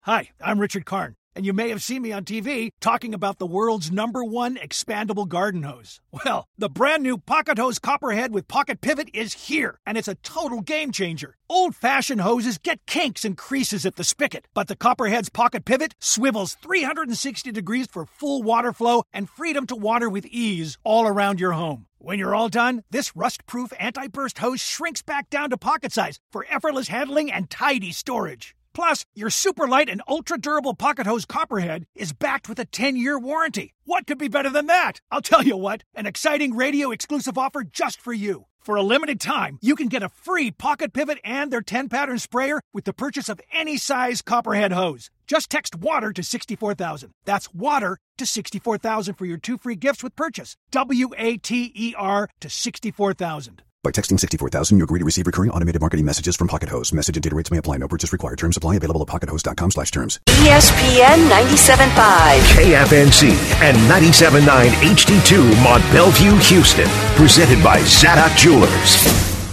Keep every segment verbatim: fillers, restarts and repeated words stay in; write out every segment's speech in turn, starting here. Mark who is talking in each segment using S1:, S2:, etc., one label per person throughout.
S1: Hi, I'm Richard Karn, and you may have seen me on T V talking about the world's number one expandable garden hose. Well, the brand new Pocket Hose Copperhead with Pocket Pivot is here, and it's a total game changer. Old-fashioned hoses get kinks and creases at the spigot, but the Copperhead's Pocket Pivot swivels three hundred sixty degrees for full water flow and freedom to water with ease all around your home. When you're all done, this rust-proof anti-burst hose shrinks back down to pocket size for effortless handling and tidy storage. Plus, your super light and ultra-durable Pocket Hose Copperhead is backed with a ten-year warranty. What could be better than that? I'll tell you what, an exciting radio-exclusive offer just for you. For a limited time, you can get a free Pocket Pivot and their ten-pattern sprayer with the purchase of any size Copperhead hose. Just text WATER to sixty-four thousand. That's WATER to sixty-four thousand for your two free gifts with purchase. W A T E R to sixty-four thousand.
S2: By texting sixty-four thousand, you agree to receive recurring automated marketing messages from Pocket Hose. Message and data rates may apply. No purchase required. Terms apply. Available at pockethose.com slash terms.
S3: E S P N ninety-seven point five.
S4: K F N C and ninety-seven point nine H D two Mont Bellevue, Houston. Presented by Zadok Jewelers.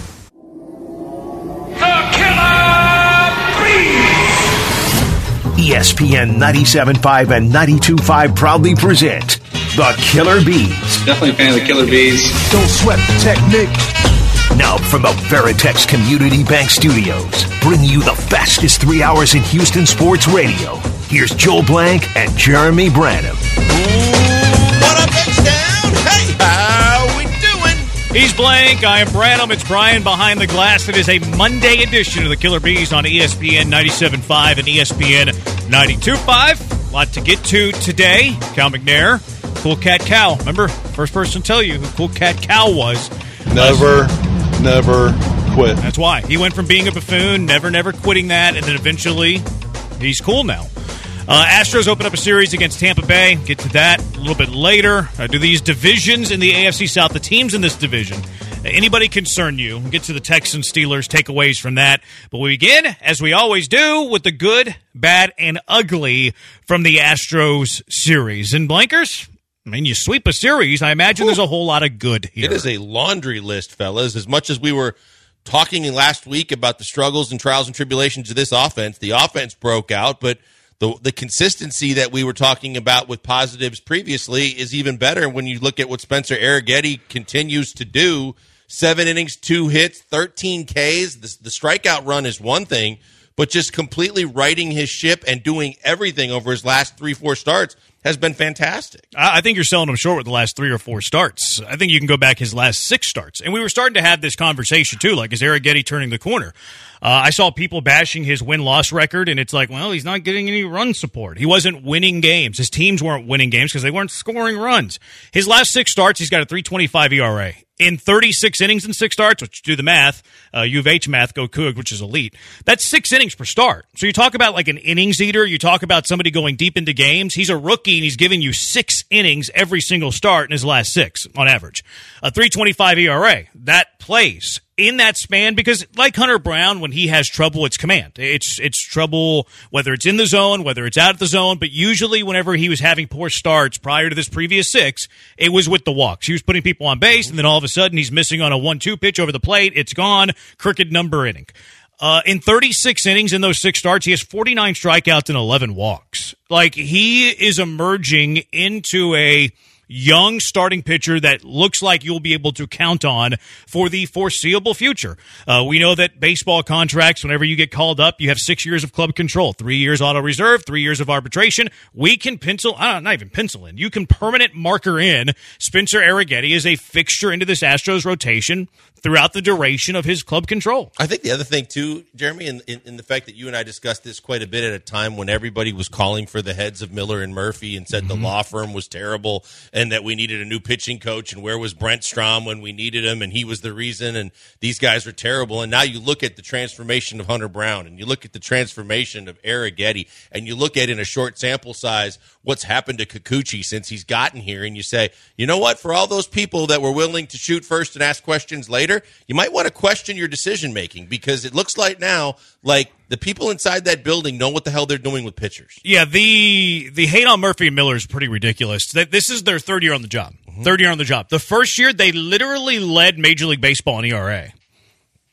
S5: The Killer Bees!
S4: E S P N ninety-seven point five and ninety-two point five proudly present The Killer Bees.
S6: Definitely a fan of the Killer Bees.
S4: Don't sweat the technique. Now from the Veritex Community Bank Studios, bringing you the fastest three hours in Houston sports radio. Here's Joel Blank and Jeremy Branham.
S7: What up, H-Town? Hey, how we doing?
S8: He's Blank, I am Branham. It's Brian behind the glass. It is a Monday edition of the Killer Bees on E S P N ninety-seven point five and E S P N ninety-two point five. A lot to get to today. Cal McNair, Cool Cat Cal. Remember, first person to tell you who Cool Cat Cal was.
S9: Never, never quit.
S8: That's why. He went from being a buffoon, never, never quitting that, and then eventually he's cool now. Uh, Astros open up a series against Tampa Bay. Get to that a little bit later. Uh, do these divisions in the A F C South, the teams in this division, anybody concern you? We'll get to the Texans, Steelers, takeaways from that. But we begin, as we always do, with the good, bad, and ugly from the Astros series. And Blankers, I mean, you sweep a series, I imagine Ooh. There's a whole lot of good here.
S7: It is a laundry list, fellas. As much as we were talking last week about the struggles and trials and tribulations of this offense, the offense broke out, but the the consistency that we were talking about with positives previously is even better when you look at what Spencer Arrighetti continues to do. Seven innings, two hits, thirteen Ks. The, the strikeout run is one thing, but just completely righting his ship and doing everything over his last three, four starts has been fantastic.
S8: I think you're selling him short with the last three or four starts. I think you can go back his last six starts. And we were starting to have this conversation, too, like, is Arrighetti turning the corner? Uh, I saw people bashing his win-loss record, and it's like, well, he's not getting any run support. He wasn't winning games. His teams weren't winning games because they weren't scoring runs. His last six starts, he's got a three twenty-five E R A. In thirty-six innings and six starts, which do the math, uh, U of H math, go Coug, which is elite. That's six innings per start. So you talk about like an innings eater. You talk about somebody going deep into games. He's a rookie, and he's giving you six innings every single start in his last six on average. A three twenty-five E R A. That plays in that span because, like Hunter Brown, when he has trouble, it's command. It's it's trouble whether it's in the zone, whether it's out of the zone. But usually whenever he was having poor starts prior to this previous six, it was with the walks. He was putting people on base, and then all of a sudden he's missing on a one two pitch over the plate. It's gone. Crooked number inning. Uh, in thirty-six innings in those six starts, he has forty-nine strikeouts and eleven walks. Like, he is emerging into a young starting pitcher that looks like you'll be able to count on for the foreseeable future. Uh, we know that baseball contracts, whenever you get called up, you have six years of club control, three years auto reserve, three years of arbitration. We can pencil, uh, not even pencil in, you can permanent marker in Spencer Arrighetti as a fixture into this Astros rotation throughout the duration of his club control.
S7: I think the other thing, too, Jeremy, in, in, in the fact that you and I discussed this quite a bit at a time when everybody was calling for the heads of Miller and Murphy and said mm-hmm. the law firm was terrible and that we needed a new pitching coach, and where was Brent Strom when we needed him, and he was the reason, and these guys were terrible. And now you look at the transformation of Hunter Brown, and you look at the transformation of Arrighetti, and you look at, in a short sample size, what's happened to Kikuchi since he's gotten here, and you say, you know what, for all those people that were willing to shoot first and ask questions later, you might want to question your decision-making, because it looks like now, like, the people inside that building know what the hell they're doing with pitchers.
S8: Yeah, the the hate on Murphy and Miller is pretty ridiculous. This is their third year on the job. Mm-hmm. Third year on the job. The first year, they literally led Major League Baseball in E R A.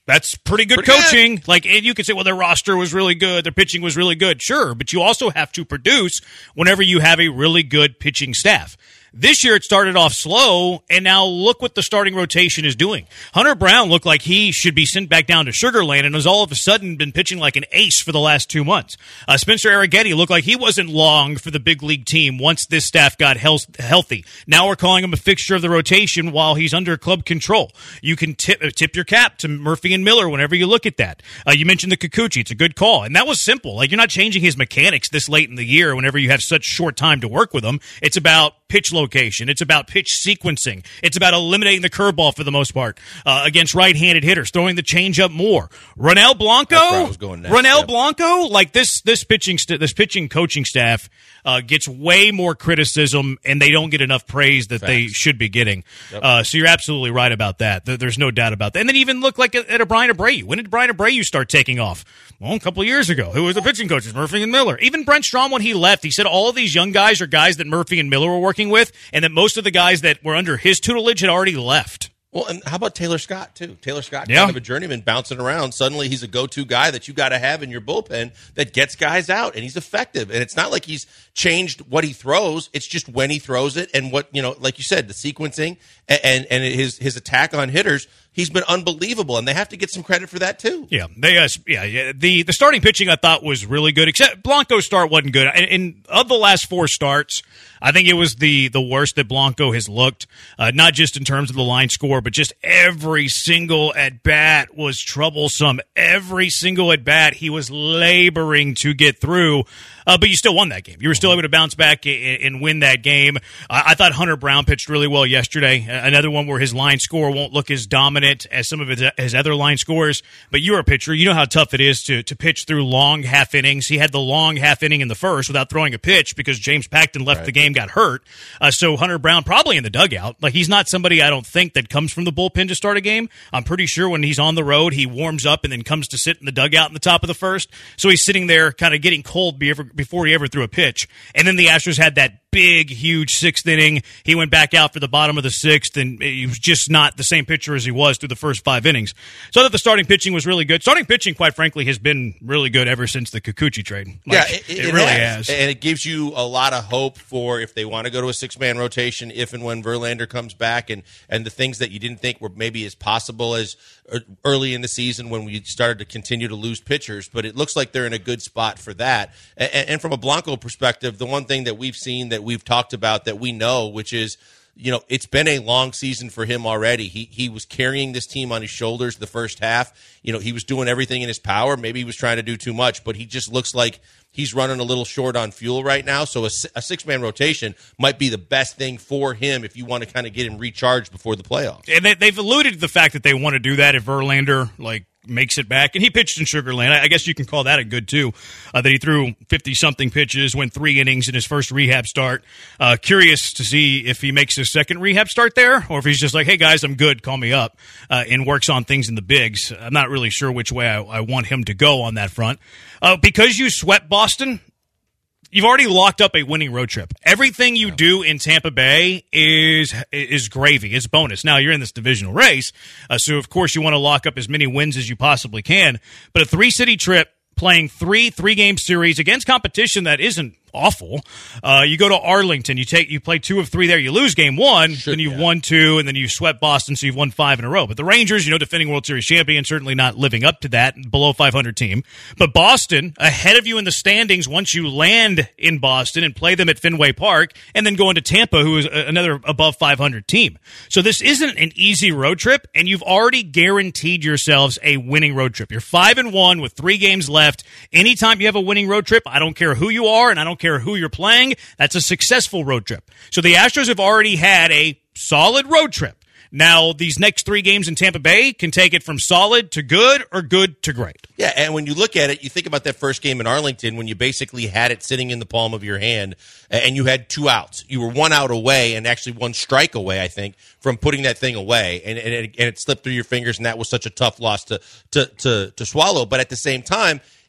S8: That's pretty good
S7: Pretty
S8: coaching. Good. Like, and you could say, well, their roster was really good, their pitching was really good. Sure, but you also have to produce whenever you have a really good pitching staff. This year it started off slow, and now look what the starting rotation is doing. Hunter Brown looked like he should be sent back down to Sugar Land and has all of a sudden been pitching like an ace for the last two months. Uh, Spencer Arrighetti looked like he wasn't long for the big league team once this staff got health- healthy. Now we're calling him a fixture of the rotation while he's under club control. You can tip, tip your cap to Murphy and Miller whenever you look at that. Uh, you mentioned the Kikuchi. It's a good call, and that was simple. Like, you're not changing his mechanics this late in the year whenever you have such short time to work with him. It's about pitch location. It's about pitch sequencing. It's about eliminating the curveball for the most part uh, against right-handed hitters, throwing the changeup more. Ronel Blanco,
S7: That's where I was going next,
S8: Ronel
S7: yeah.
S8: Blanco, like this, this pitching, st- this pitching coaching staff uh, gets way more criticism, and they don't get enough praise that
S7: Facts.
S8: they should be getting.
S7: Yep.
S8: Uh, so you're absolutely right about that. There- There's no doubt about that. And then even look like at, at a Brian Abreu. When did Brian Abreu start taking off? Well, a couple of years ago. Who was the pitching coaches? Murphy and Miller. Even Brent Strom, when he left, he said all of these young guys are guys that Murphy and Miller were working with, and that most of the guys that were under his tutelage had already left.
S7: Well, and how about Taylor Scott, too? Taylor Scott,
S8: Yeah.
S7: kind of a journeyman bouncing around. Suddenly he's a go-to guy that you got to have in your bullpen that gets guys out, and he's effective. And it's not like he's changed what he throws. It's just when he throws it and what, you know, like you said, the sequencing and, and, and his, his attack on hitters. He's been unbelievable, and they have to get some credit for that, too.
S8: Yeah, they, uh, yeah, yeah. The the starting pitching I thought was really good, except Blanco's start wasn't good. And, and of the last four starts, I think it was the, the worst that Blanco has looked, uh, not just in terms of the line score, but just every single at-bat was troublesome. Every single at-bat he was laboring to get through. Uh, but you still won that game. You were still able to bounce back and, and win that game. Uh, I thought Hunter Brown pitched really well yesterday. Uh, another one where his line score won't look as dominant as some of his, his other line scores. But you're a pitcher. You know how tough it is to, to pitch through long half innings. He had the long half inning in the first without throwing a pitch because James Paxton left
S7: Right.
S8: the game, got hurt. Uh, so Hunter Brown probably in the dugout. Like, he's not somebody I don't think that comes from the bullpen to start a game. I'm pretty sure when he's on the road, he warms up and then comes to sit in the dugout in the top of the first. So he's sitting there kind of getting cold before he ever threw a pitch. And then the Astros had that big, huge sixth inning. He went back out for the bottom of the sixth, and he was just not the same pitcher as he was through the first five innings. So I thought the starting pitching was really good. Starting pitching, quite frankly, has been really good ever since the Kikuchi trade. Like,
S7: yeah, it, it,
S8: it really
S7: has.
S8: has.
S7: And it gives you a lot of hope for if they want to go to a six-man rotation, if and when Verlander comes back, and, and the things that you didn't think were maybe as possible as early in the season when we started to continue to lose pitchers. But it looks like they're in a good spot for that. And, and from a Blanco perspective, the one thing that we've seen that we've talked about that we know, which is, you know, it's been a long season for him already. He he was carrying this team on his shoulders the first half. You know, he was doing everything in his power. Maybe he was trying to do too much, but he just looks like he's running a little short on fuel right now. So a, a six-man rotation might be the best thing for him if you want to kind of get him recharged before the playoffs.
S8: And they, they've alluded to the fact that they want to do that if Verlander, like, makes it back. And he pitched in Sugar Land. I guess you can call that a good, too, uh, that he threw fifty-something pitches, went three innings in his first rehab start. Uh, curious to see if he makes his second rehab start there, or if he's just like, hey, guys, I'm good, call me up, uh, and works on things in the bigs. I'm not really sure which way I, I want him to go on that front. Uh, because you swept Boston, you've already locked up a winning road trip. Everything you do in Tampa Bay is is gravy. It's bonus. Now, you're in this divisional race, uh, so of course you want to lock up as many wins as you possibly can. But a three-city trip, playing three three-game series against competition that isn't awful. Uh, you go to Arlington, you take, you play two of three there, you lose game one,
S7: Should,
S8: then you've
S7: yeah.
S8: won two, and then you swept Boston, so you've won five in a row. But the Rangers, you know, defending World Series champion, certainly not living up to that, below five hundred team. But Boston, ahead of you in the standings once you land in Boston and play them at Fenway Park, and then go into Tampa, who is another above five hundred team. So this isn't an easy road trip, and you've already guaranteed yourselves a winning road trip. You're five and one with three games left. Anytime you have a winning road trip, I don't care who you are, and I don't care who you're playing, that's a successful road trip. So the Astros have already had a solid road trip. Now, these next three games in Tampa Bay can take it from solid to good or good to great.
S7: Yeah, and when you look at it, you think about that first game in Arlington when you basically had it sitting in the palm of your hand and you had two outs. You were one out away and actually one strike away, I think, from putting that thing away. And, and, it, and it slipped through your fingers, and that was such a tough loss to, to, to, to swallow. But at the same time,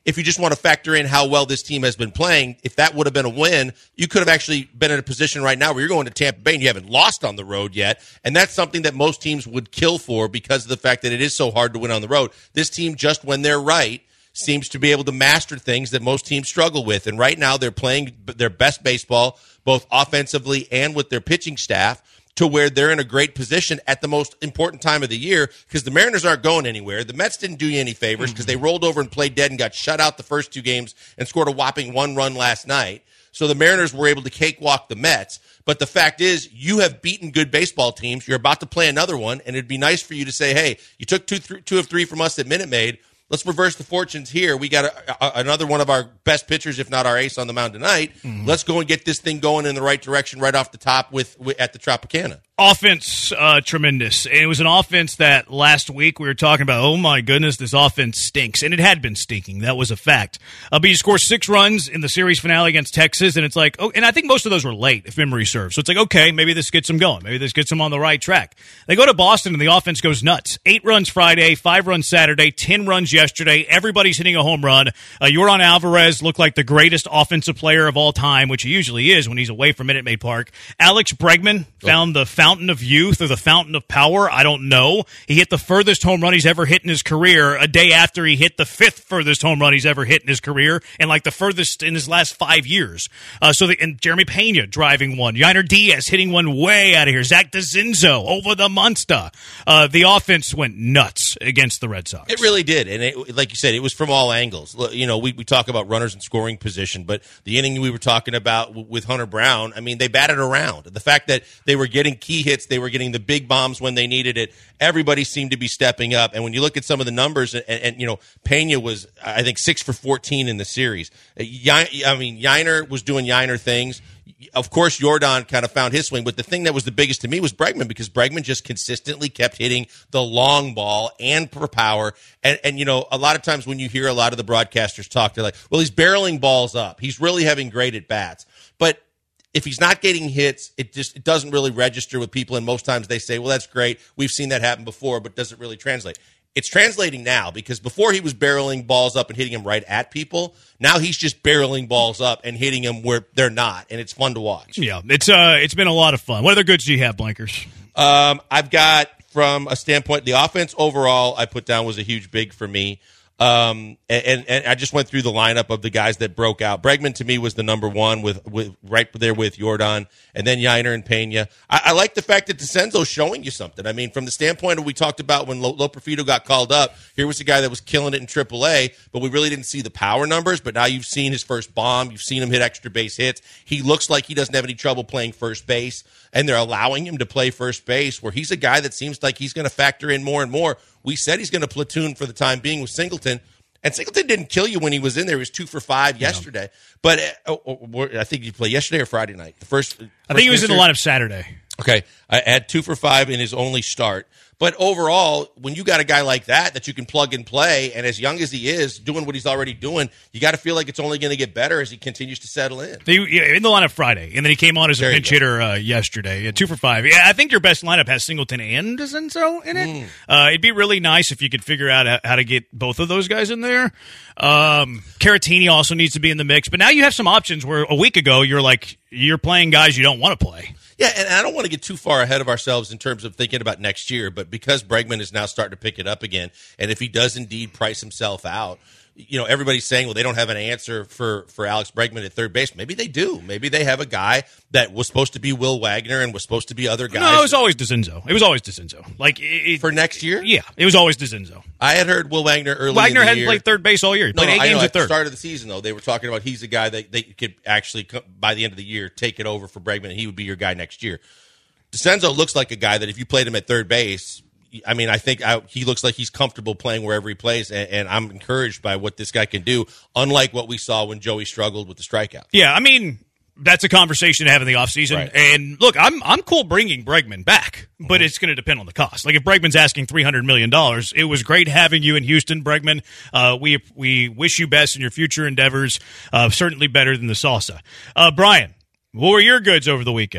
S7: if you just want to factor in how well this team has been playing, if that would have been a win, you could have actually been in a position right now where you're going to Tampa Bay and you haven't lost on the road yet. And that's something that most teams would kill for because of the fact that it is so hard to win on the road. This team, just when they're right, seems to be able to master things that most teams struggle with. And right now they're playing their best baseball, both offensively and with their pitching staff, to where they're in a great position at the most important time of the year because the Mariners aren't going anywhere. The Mets didn't do you any favors because they rolled over and played dead and got shut out the first two games and scored a whopping one run last night. So the Mariners were able to cakewalk the Mets. But the fact is, you have beaten good baseball teams. You're about to play another one, and it'd be nice for you to say, hey, you took two, th- two of three from us at Minute Maid. Let's reverse the fortunes here. We got a, a, another one of our best pitchers, if not our ace, on the mound tonight. Mm-hmm. Let's go and get this thing going in the right direction right off the top with, with at the Tropicana.
S8: Offense, uh, tremendous. It was an offense that last week we were talking about, oh my goodness, this offense stinks. And it had been stinking. That was a fact. Uh, but you score six runs in the series finale against Texas, and it's like, oh, and I think most of those were late, if memory serves. So it's like, okay, maybe this gets them going. Maybe this gets them on the right track. They go to Boston, and the offense goes nuts. Eight runs Friday, five runs Saturday, ten runs yesterday. Everybody's hitting a home run. Uh, Yordan Alvarez looked like the greatest offensive player of all time, which he usually is when he's away from Minute Maid Park. Alex Bregman found the fountain of youth or the fountain of power. I don't know. He hit the furthest home run he's ever hit in his career a day after he hit the fifth furthest home run he's ever hit in his career and like the furthest in his last five years. Uh, so the, and Jeremy Pena driving one. Yainer Diaz hitting one way out of here. Zach DeCinzo over the monster. Uh, the offense went nuts against the Red Sox.
S7: It really did. And it, like you said, it was from all angles. You know, we, we talk about runners in scoring position, but the inning we were talking about with Hunter Brown, I mean, they batted around. The fact that they were getting key hits, they were getting the big bombs when they needed it. Everybody seemed to be stepping up. And when you look at some of the numbers, and, and you know, Pena was, I think, six for fourteen in the series. I mean, Yainer was doing Yainer things. Of course, Yordan kind of found his swing, but the thing that was the biggest to me was Bregman because Bregman just consistently kept hitting the long ball and for power. And, and, you know, a lot of times when you hear a lot of the broadcasters talk, they're like, well, he's barreling balls up. He's really having great at-bats. But if he's not getting hits, it just it doesn't really register with people, and most times they say, well, that's great. We've seen that happen before, but does it really translate? It's translating now because before he was barreling balls up and hitting them right at people. Now he's just barreling balls up and hitting them where they're not, and it's fun to watch.
S8: Yeah, it's uh, it's been a lot of fun. What other goods do you have, Blankers?
S7: Um, I've got, from a standpoint, the offense overall I put down was a huge big for me. Um, and, and I just went through the lineup of the guys that broke out. Bregman to me was the number one with, with right there with Yordan, and then Yainer and Pena. I, I like the fact that DeCenzo's showing you something. I mean, from the standpoint of we talked about when Loperfido got called up, here was a guy that was killing it in triple A, but we really didn't see the power numbers. But now you've seen his first bomb. You've seen him hit extra base hits. He looks like he doesn't have any trouble playing first base, and they're allowing him to play first base, where he's a guy that seems like he's going to factor in more and more. We said he's going to platoon for the time being with Singleton, and Singleton didn't kill you when he was in there. He was two for five yeah. yesterday. But uh, oh, I think he played yesterday or Friday night. The first, first
S8: I think he was in the lineup Saturday.
S7: Okay. I had two for five in his only start. But overall, when you got a guy like that that you can plug and play, and as young as he is, doing what he's already doing, you got to feel like it's only going to get better as he continues to settle in.
S8: He, yeah, in the lineup Friday, and then he came on as a
S7: there
S8: pinch hitter uh, yesterday. Yeah, two for five. Yeah, I think your best lineup has Singleton and DeCenzo in it. Mm. Uh, it'd be really nice if you could figure out how, how to get both of those guys in there. Um, Caratini also needs to be in the mix, but now you have some options where a week ago you're like you're playing guys you don't want to play.
S7: Yeah, and I don't want to get too far ahead of ourselves in terms of thinking about next year, but because Bregman is now starting to pick it up again, and if he does indeed price himself out, you know, everybody's saying, well, they don't have an answer for, for Alex Bregman at third base. Maybe they do. Maybe they have a guy that was supposed to be Will Wagner and was supposed to be other guys.
S8: No, it was always DeCenzo. It was always DeCenzo. Like it,
S7: for next year?
S8: Yeah, it was always DeCenzo.
S7: I had heard Will Wagner early
S8: Wagner
S7: in the
S8: hadn't
S7: year.
S8: played third base all year. He
S7: no,
S8: played
S7: no,
S8: eight
S7: I know,
S8: games
S7: at
S8: at third.
S7: the start of the season, though, they were talking about he's a guy that they could actually, by the end of the year, take it over for Bregman, and he would be your guy next year. DeCenzo looks like a guy that if you played him at third base, I mean, I think I, he looks like he's comfortable playing wherever he plays, and, and I'm encouraged by what this guy can do, unlike what we saw when Joey struggled with the strikeouts.
S8: Yeah, I mean, that's a conversation to have in the offseason. Right. And look, I'm I'm cool bringing Bregman back, but mm-hmm. it's going to depend on the cost. Like if Bregman's asking three hundred million dollars, it was great having you in Houston, Bregman. Uh, we we wish you best in your future endeavors. Uh, certainly better than the salsa. Uh, Brian, what were your goods over the weekend?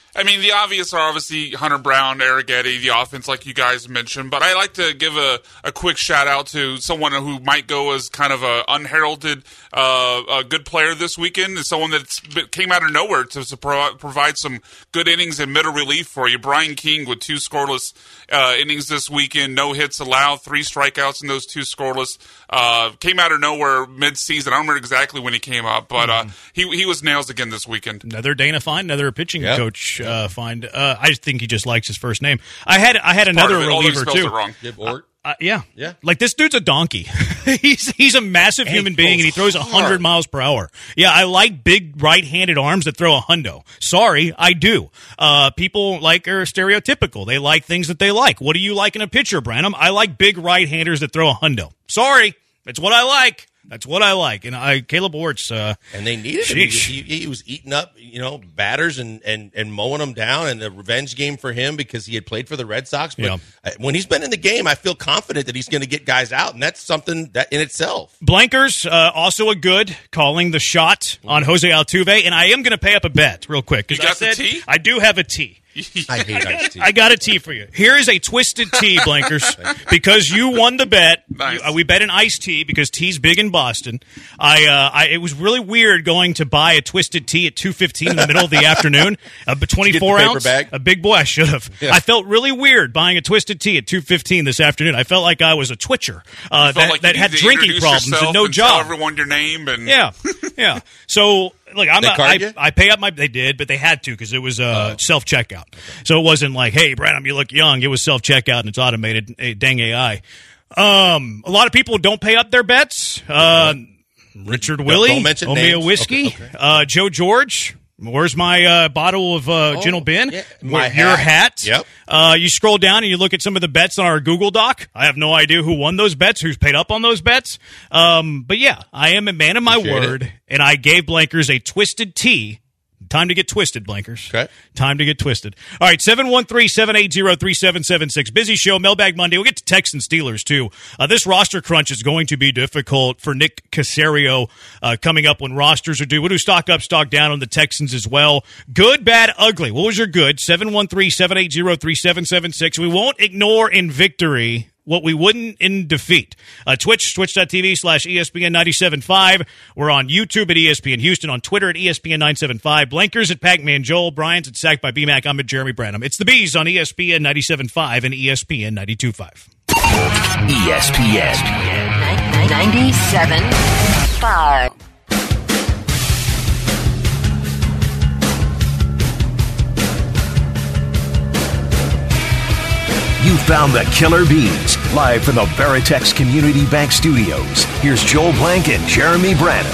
S10: I mean, the obvious are obviously Hunter Brown, Arrighetti, the offense, like you guys mentioned. But I like to give a, a quick shout out to someone who might go as kind of a unheralded, uh, a good player this weekend, and someone that came out of nowhere to, to pro- provide some good innings and middle relief for you. Brian King with two scoreless uh, innings this weekend, no hits allowed, three strikeouts in those two scoreless. Uh, came out of nowhere mid-season. I don't remember exactly when he came up, but uh, he he was nails again this weekend.
S8: Another Dana find, another pitching yep. coach uh, find. Uh, I just think he just likes his first name. I had I had
S10: It's
S8: another
S10: part of it,
S8: reliever
S10: although he spells
S8: too.
S10: it wrong.
S7: Gib Ort.
S8: Uh, yeah,
S7: Yeah.
S8: Like this dude's a donkey. he's he's a massive
S7: And
S8: human
S7: he
S8: being, and he
S7: throws
S8: throws a
S7: hard.
S8: hundred miles per hour. Yeah, I like big right-handed arms that throw a hundo. Sorry, I do. Uh, people like are stereotypical. They like things that they like. What do you like in a pitcher, Branham? I like big right-handers that throw a hundo. Sorry, that's what I like. That's what I like. And I, Caleb Orts, uh,
S7: and they needed him. He, he, he was eating up, you know, batters and, and, and mowing them down, and the revenge game for him because he had played for the Red Sox. But
S8: Yeah.
S7: when he's been in the game, I feel confident that he's going to get guys out, and that's something that in itself.
S8: Blankers, uh, also a good, calling the shot on Jose Altuve, and I am going to pay up a bet real quick. 'cause
S10: You got
S8: I said,
S10: the tea?
S8: I do have a tea.
S7: I hate iced tea.
S8: I got a tea for you. Here is a twisted tea, Blankers, because you won the bet.
S10: Nice.
S8: You- uh, we bet an iced tea because tea's big in Boston. I, uh, I, it was really weird going to buy a twisted tea at two fifteen in the middle of the afternoon. A twenty-four
S7: paper
S8: ounce,
S7: bag?
S8: a big boy. I should have.
S7: Yeah.
S8: I felt really weird buying a twisted tea at two fifteen this afternoon. I felt like I was a twitcher uh,
S10: Felt
S8: that,
S10: like you
S8: that had
S10: need to
S8: drinking
S10: introduce
S8: problems
S10: yourself
S8: and no
S10: and
S8: job.
S10: Tell everyone your name and
S8: Yeah, yeah. So, look, I'm
S7: They
S8: not,
S7: card
S8: I,
S7: you?
S8: I pay up my. They did, but they had to because it was uh,
S7: Oh.
S8: self checkout. So it wasn't like, "Hey, Branham, you look young." It was self checkout and it's automated. Hey, dang A I. Um, a lot of people don't pay up their bets. Uh, Richard Willie,
S7: don't mention
S8: Omea
S7: names.
S8: Whiskey,
S7: Okay, okay.
S8: Uh, Joe George. Where's my uh, bottle of uh,
S7: Oh,
S8: Gin Bin?
S7: yeah. My
S8: Your
S7: hat.
S8: hat.
S7: Yep.
S8: Uh, you scroll down and you look at some of the bets on our Google Doc. I have no idea who won those bets, who's paid up on those bets. Um, but yeah, I am a man of my
S7: Appreciate
S8: word,
S7: it.
S8: and I gave Blankers a twisted tea. Time to get twisted, Blankers.
S7: Okay.
S8: Time to get twisted. All right, seven one three, seven eight zero, three seven seven six. Busy show, Mailbag Monday. We'll get to Texans Steelers, too. Uh, this roster crunch is going to be difficult for Nick Caserio uh, coming up when rosters are due. We'll do stock up, stock down on the Texans as well. Good, bad, ugly. What was your good? seven one three, seven eight zero, three seven seven six. We won't ignore in victory what we wouldn't in defeat. Uh, Twitch, twitch.tv slash ESPN ninety-seven point five. We're on YouTube at E S P N Houston, on Twitter at E S P N nine seven five. Blankers at Pac-Man Joel, Bryant's at Sacked by B-Mac. I'm at Jeremy Branham. It's the Bees on E S P N ninety-seven point five and E S P N ninety-two point five.
S4: E S P N.
S3: ninety-seven point five.
S4: You found the Killer Bees, live from the Veritex Community Bank Studios. Here's Joel Blank and Jeremy Branham.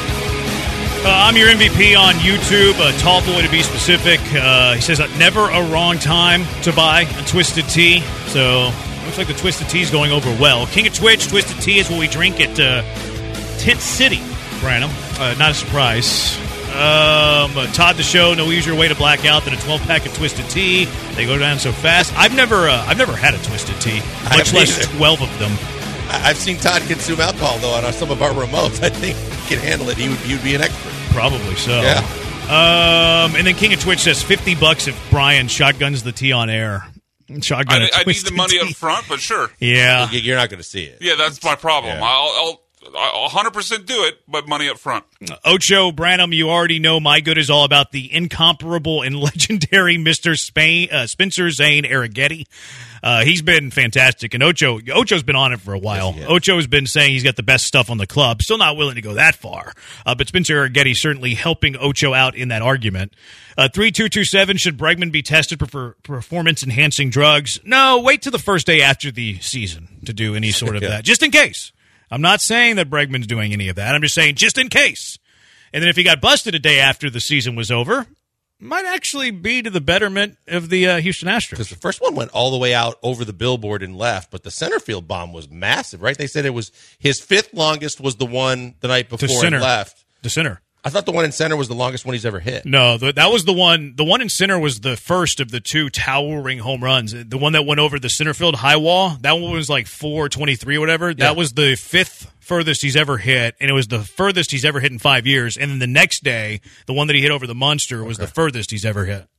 S8: Uh, I'm your M V P on YouTube, a tall boy to be specific. Uh, he says, uh, never a wrong time to buy a Twisted Tea. So, looks like the Twisted Tea is going over well. King of Twitch, Twisted Tea is what we drink at uh, Tent City, Branham. Uh, not a surprise. Um, uh, Todd the Show, no easier way to black out than a twelve-pack of Twisted Tea. They go down so fast. I've never uh, I've never had a Twisted Tea,
S7: I
S8: much
S7: haven't
S8: less
S7: either.
S8: twelve of them.
S7: I- I've seen Todd consume alcohol, though, on some of our remotes. I think he can handle it. He would, he would be an expert.
S8: Probably so.
S7: Yeah.
S8: Um, and then King of Twitch says fifty bucks if Brian shotguns the tea on air. Shotgun.
S10: I,
S8: a
S10: I need the
S8: Twisted
S10: money
S8: Tea.
S10: up front, but sure.
S8: Yeah.
S7: You're not going to see it.
S10: Yeah, that's my problem.
S7: Yeah.
S10: I'll, I'll I'll one hundred percent do it, but money up front.
S8: Ocho Branham, you already know my good is all about the incomparable and legendary Mister Spain, uh, Spencer Zane Arrighetti. Uh, he's been fantastic, and Ocho Ocho's been on it for a while.
S7: Yes, he has.
S8: Ocho's been saying he's got the best stuff on the club. Still not willing to go that far, uh, but Spencer Arrighetti certainly helping Ocho out in that argument. Uh, three two two seven, should Bregman be tested for, for performance-enhancing drugs? No, wait till the first day after the season to do any sort of
S7: Yeah.
S8: that, just in case. I'm not saying that Bregman's doing any of that. I'm just saying just in case. And then if he got busted a day after the season was over, might actually be to the betterment of the uh, Houston Astros.
S7: Because the first one went all the way out over the billboard and left, but the center field bomb was massive, right? They said it was his fifth longest was the one the night before
S8: center.
S7: and left.
S8: The center.
S7: I thought the one in center was the longest one he's ever hit.
S8: No, the, that was the one. The one in center was the first of the two towering home runs. The one that went over the center field high wall, that one was like four twenty-three or whatever.
S7: Yeah.
S8: That was the fifth furthest he's ever hit, and it was the furthest he's ever hit in five years. And then the next day, the one that he hit over the Munster was
S7: Okay.
S8: the furthest he's ever hit.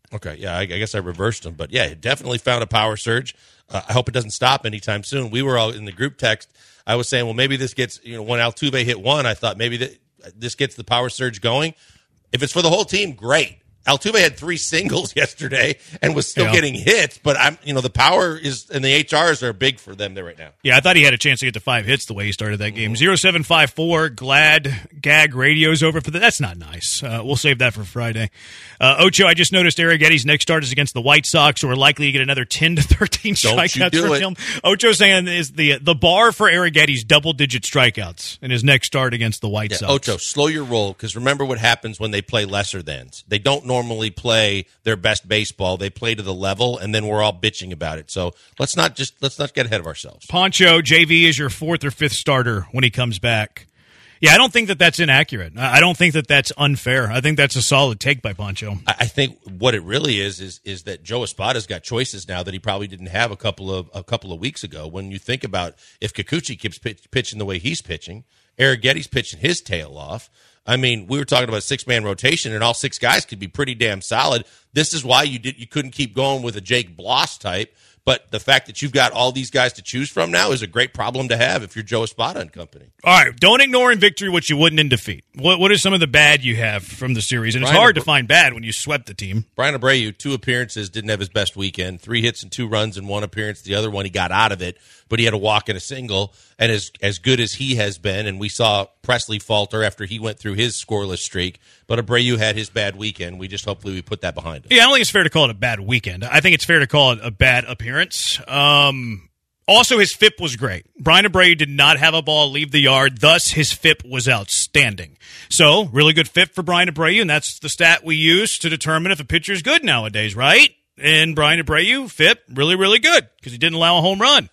S7: Okay, yeah, I, I guess I reversed them. But, yeah, it definitely found a power surge. Uh, I hope it doesn't stop anytime soon. We were all in the group text. I was saying, well, maybe this gets, you know, when Altuve hit one, I thought maybe that this gets the power surge going. If it's for the whole team, great. Altuve had three singles yesterday and was still yeah. getting hits, but I'm, you know, the power is and the H Rs are big for them there right now.
S8: Yeah, I thought he had a chance to get to five hits the way he started that game. Zero seven five four glad gag radio's over for the. That's not nice. Uh, we'll save that for Friday. Uh, Ocho, I just noticed Arrighetti's next start is against the White Sox, who are likely to get another ten to thirteen
S7: Don't
S8: strikeouts
S7: you do
S8: from
S7: it.
S8: him. Ocho saying is the the bar for Arrighetti's double digit strikeouts in his next start against the White
S7: Yeah,
S8: Sox.
S7: Ocho, slow your roll because remember what happens when they play lesser thans. They don't normally play their best baseball. They play to the level, and then we're all bitching about it. So let's not just let's not get ahead of ourselves.
S8: Poncho, J V is your fourth or fifth starter when he comes back. Yeah, I don't think that that's inaccurate. I don't think that that's unfair. I think that's a solid take by Poncho.
S7: I think what it really is is is that Joe Espada's got choices now that he probably didn't have a couple of a couple of weeks ago. When you think about if Kikuchi keeps pitch, pitching the way he's pitching, Arrighetti's pitching his tail off. I mean, we were talking about six-man rotation, and all six guys could be pretty damn solid. This is why you did you couldn't keep going with a Jake Bloss type. But the fact that you've got all these guys to choose from now is a great problem to have if you're Joe Espada and company.
S8: All right, don't ignore in victory what you wouldn't in defeat. What What is some of the bad you have from the series? And it's
S7: Brian
S8: hard
S7: Ab-
S8: to find bad when you swept the team.
S7: Brian Abreu, two appearances, didn't have his best weekend. Three hits and two runs in one appearance. The other one, he got out of it, but he had a walk and a single. And as as good as he has been, and we saw Presley falter after he went through his scoreless streak, but Abreu had his bad weekend. We just hopefully we put that behind him.
S8: Yeah, I don't think it's fair to call it a bad weekend. I think it's fair to call it a bad appearance. Um, also, his F I P was great. Brian Abreu did not have a ball leave the yard, thus his F I P was outstanding. So, really good F I P for Brian Abreu, and that's the stat we use to determine if a pitcher is good nowadays, right? And Brian Abreu, F I P, really, really good because he didn't allow a home run.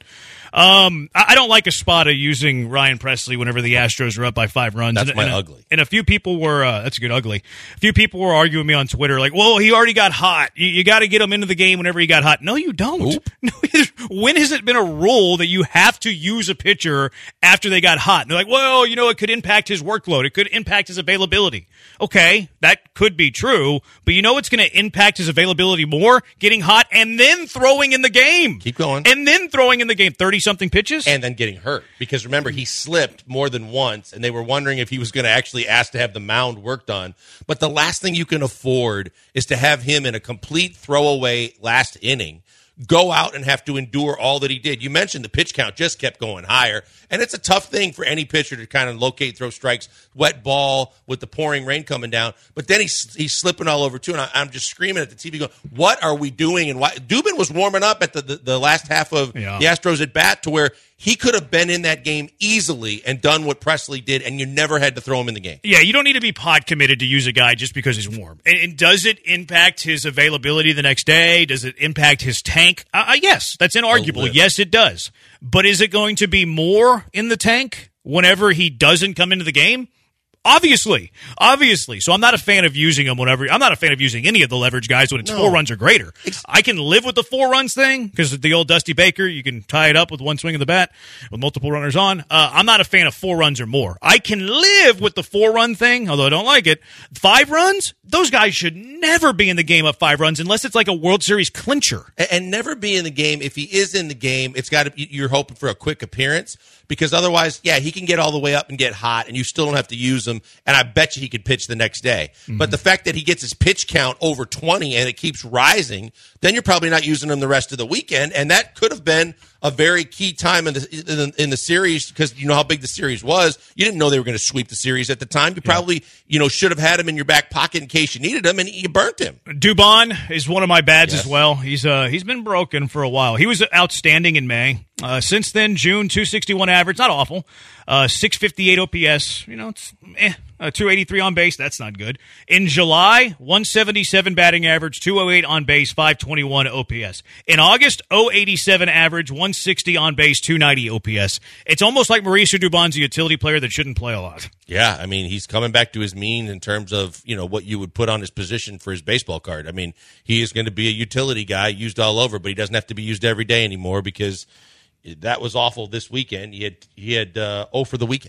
S8: Um, I don't like Espada using Ryan Presley whenever the Astros are up by five runs.
S7: That's
S8: and,
S7: my
S8: and,
S7: ugly.
S8: And a few people were, uh, that's a good ugly. A few people were arguing with me on Twitter like, well, he already got hot. You, you got to get him into the game whenever he got hot. No, you don't. No, when has it been a rule that you have to use a pitcher after they got hot? And they're like, well, you know, it could impact his workload. It could impact his availability. Okay, that could be true, but you know what's going to impact his availability more? Getting hot and then throwing in the game.
S7: Keep going.
S8: And then throwing in the game thirty-something pitches.
S7: And then getting hurt. Because remember, he slipped more than once, and they were wondering if he was going to actually ask to have the mound worked on. But the last thing you can afford is to have him in a complete throwaway last inning go out and have to endure all that he did. You mentioned the pitch count just kept going higher, and it's a tough thing for any pitcher to kind of locate, throw strikes, wet ball with the pouring rain coming down. But then he's he's slipping all over too, and I, I'm just screaming at the T V going, what are we doing? And why? Dubin was warming up at the, the, the last half of
S8: yeah.
S7: the Astros at bat to where he could have been in that game easily and done what Presley did, and you never had to throw him in the game.
S8: Yeah, you don't need to be pod committed to use a guy just because he's warm. And, and does it impact his availability the next day? Does it impact his tank? Uh, yes, that's inarguable. Yes, it does. But is it going to be more in the tank whenever he doesn't come into the game? Obviously, obviously. So I'm not a fan of using them whenever. I'm not a fan of using any of the leverage guys when it's
S7: No.
S8: four runs or greater.
S7: It's,
S8: I can live with the four runs thing because the old Dusty Baker, you can tie it up with one swing of the bat with multiple runners on. Uh, I'm not a fan of four runs or more. I can live with the four run thing, although I don't like it. Five runs, those guys should never be in the game up five runs unless it's like a World Series clincher.
S7: and, and never be in the game. If he is in the game, it's got to. You're hoping for a quick appearance because otherwise, yeah, he can get all the way up and get hot, and you still don't have to use him. And I bet you he could pitch the next day. Mm-hmm. But the fact that he gets his pitch count over twenty and it keeps rising, then you're probably not using him the rest of the weekend. And that could have been a very key time in the in the, in the series because you know how big the series was. You didn't know they were going to sweep the series at the time. You probably yeah. you know should have had him in your back pocket in case you needed him, and you burnt him.
S8: Dubon is one of my bads
S7: yes.
S8: as well. He's uh he's been broken for a while. He was outstanding in May. Uh, since then, June two sixty-one average, not awful. Uh, six fifty-eight O P S. You know, it's eh. Uh, two eighty-three on base, that's not good. In July, one seventy-seven batting average, two oh eight on base, five twenty-one O P S. In August, oh eighty-seven average, one sixty on base, two ninety O P S. It's almost like Mauricio Dubon's a utility player that shouldn't play a lot.
S7: Yeah, I mean, he's coming back to his mean in terms of, you know, what you would put on his position for his baseball card. I mean, he is going to be a utility guy used all over, but he doesn't have to be used every day anymore because that was awful this weekend. He had, he had uh, oh for the weekend.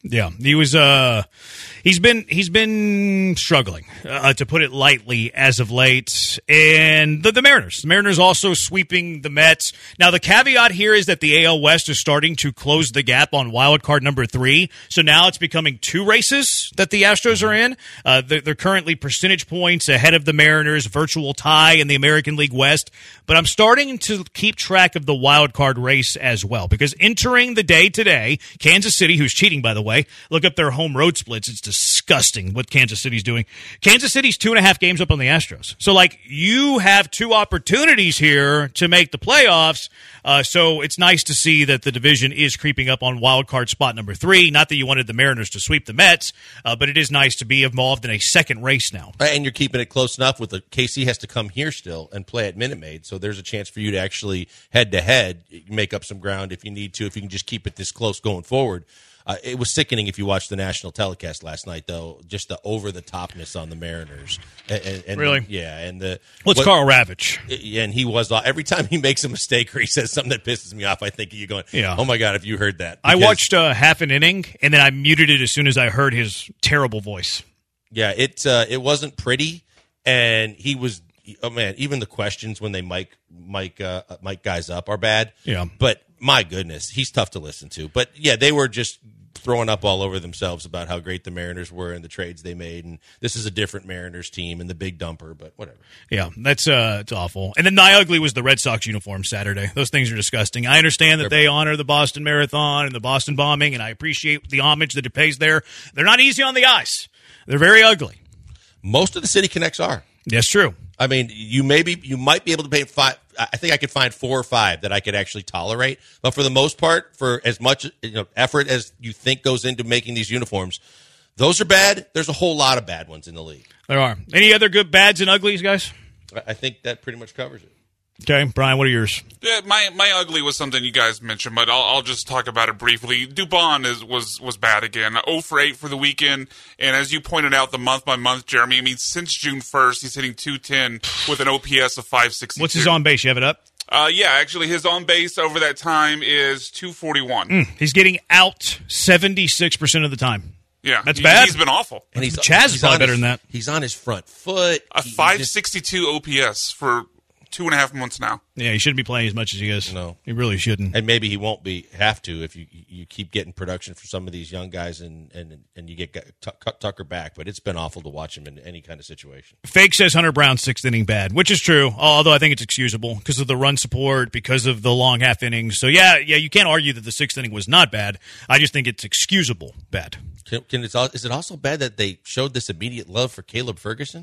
S8: Yeah, he was. Uh, he's been he's been struggling, uh, to put it lightly, as of late. And the, the Mariners, the Mariners also sweeping the Mets. Now, the caveat here is that the A L West is starting to close the gap on wild card number three. So now it's becoming two races that the Astros are in. Uh, they're, they're currently percentage points ahead of the Mariners, virtual tie in the American League West. But I'm starting to keep track of the wild card race as well, because entering the day today, Kansas City, who's cheating by the way. Look up their home road splits. It's disgusting what Kansas City's doing. Kansas City's two and a half games up on the Astros. So, like, you have two opportunities here to make the playoffs. Uh, so it's nice to see that the division is creeping up on wild card spot number three. Not that you wanted the Mariners to sweep the Mets, uh, but it is nice to be involved in a second race now.
S7: And you're keeping it close enough with the K C has to come here still and play at Minute Maid. So there's a chance for you to actually head to head make up some ground if you need to, if you can just keep it this close going forward. Uh, it was sickening if you watched the national telecast last night, though. Just the over-the-topness on the Mariners. And, and, and
S8: really?
S7: The, yeah. And the
S8: What's
S7: what,
S8: Carl Ravitch?
S7: Yeah, and he was – every time he makes a mistake or he says something that pisses me off, I think you're going,
S8: yeah.
S7: oh, my God, have you heard that? Because,
S8: I watched uh, half an inning, and then I muted it as soon as I heard his terrible voice.
S7: Yeah, it, uh, it wasn't pretty, and he was – oh, man, even the questions when they mic, mic, uh, mic guys up are bad.
S8: Yeah.
S7: But, my goodness, he's tough to listen to. But, yeah, they were just – throwing up all over themselves about how great the Mariners were and the trades they made, and this is a different Mariners team and the big dumper, but whatever.
S8: Yeah, that's uh, it's awful. And then the ugly was the Red Sox uniform Saturday. Those things are disgusting. I understand that they honor the Boston Marathon and the Boston bombing, and I appreciate the homage that it pays there. They're not easy on the ice. They're very ugly.
S7: Most of the City Connects are.
S8: That's true.
S7: I mean, you maybe you might be able to pay five. I think I could find four or five that I could actually tolerate. But for the most part, for as much you know, effort as you think goes into making these uniforms, those are bad. There's a whole lot of bad ones in the league.
S8: There are. Any other good bads and uglies, guys?
S7: I think that pretty much covers it.
S8: Okay, Brian, what are yours?
S10: Yeah, my my ugly was something you guys mentioned, but I'll, I'll just talk about it briefly. Dubon is was was bad again. oh for eight for the weekend, and as you pointed out, the month by month, Jeremy. I mean, since June first, he's hitting two ten with an O P S of five sixty-two.
S8: What's his on base? You have it up?
S10: Uh, yeah, actually, his on base over that time is two forty-one.
S8: Mm, he's getting out seventy-six percent of the time.
S10: Yeah,
S8: that's
S10: he,
S8: bad.
S10: He's been awful.
S7: And he's
S8: Chaz
S7: he's
S8: is probably better
S7: his,
S8: than that.
S7: He's on his front foot.
S10: A five sixty-two O P S for two and a half months now.
S8: Yeah, he shouldn't be playing as much as he is.
S7: No,
S8: he really shouldn't.
S7: And maybe he won't be have to if you you keep getting production for some of these young guys and and, and you get t- Tucker back. But it's been awful to watch him in any kind of situation.
S8: Fake says Hunter Brown's sixth inning bad, which is true. Although I think it's excusable because of the run support, because of the long half innings. So yeah, yeah, you can't argue that the sixth inning was not bad. I just think it's excusable bad.
S7: Can, can it's, is it also bad that they showed this immediate love for Caleb Ferguson?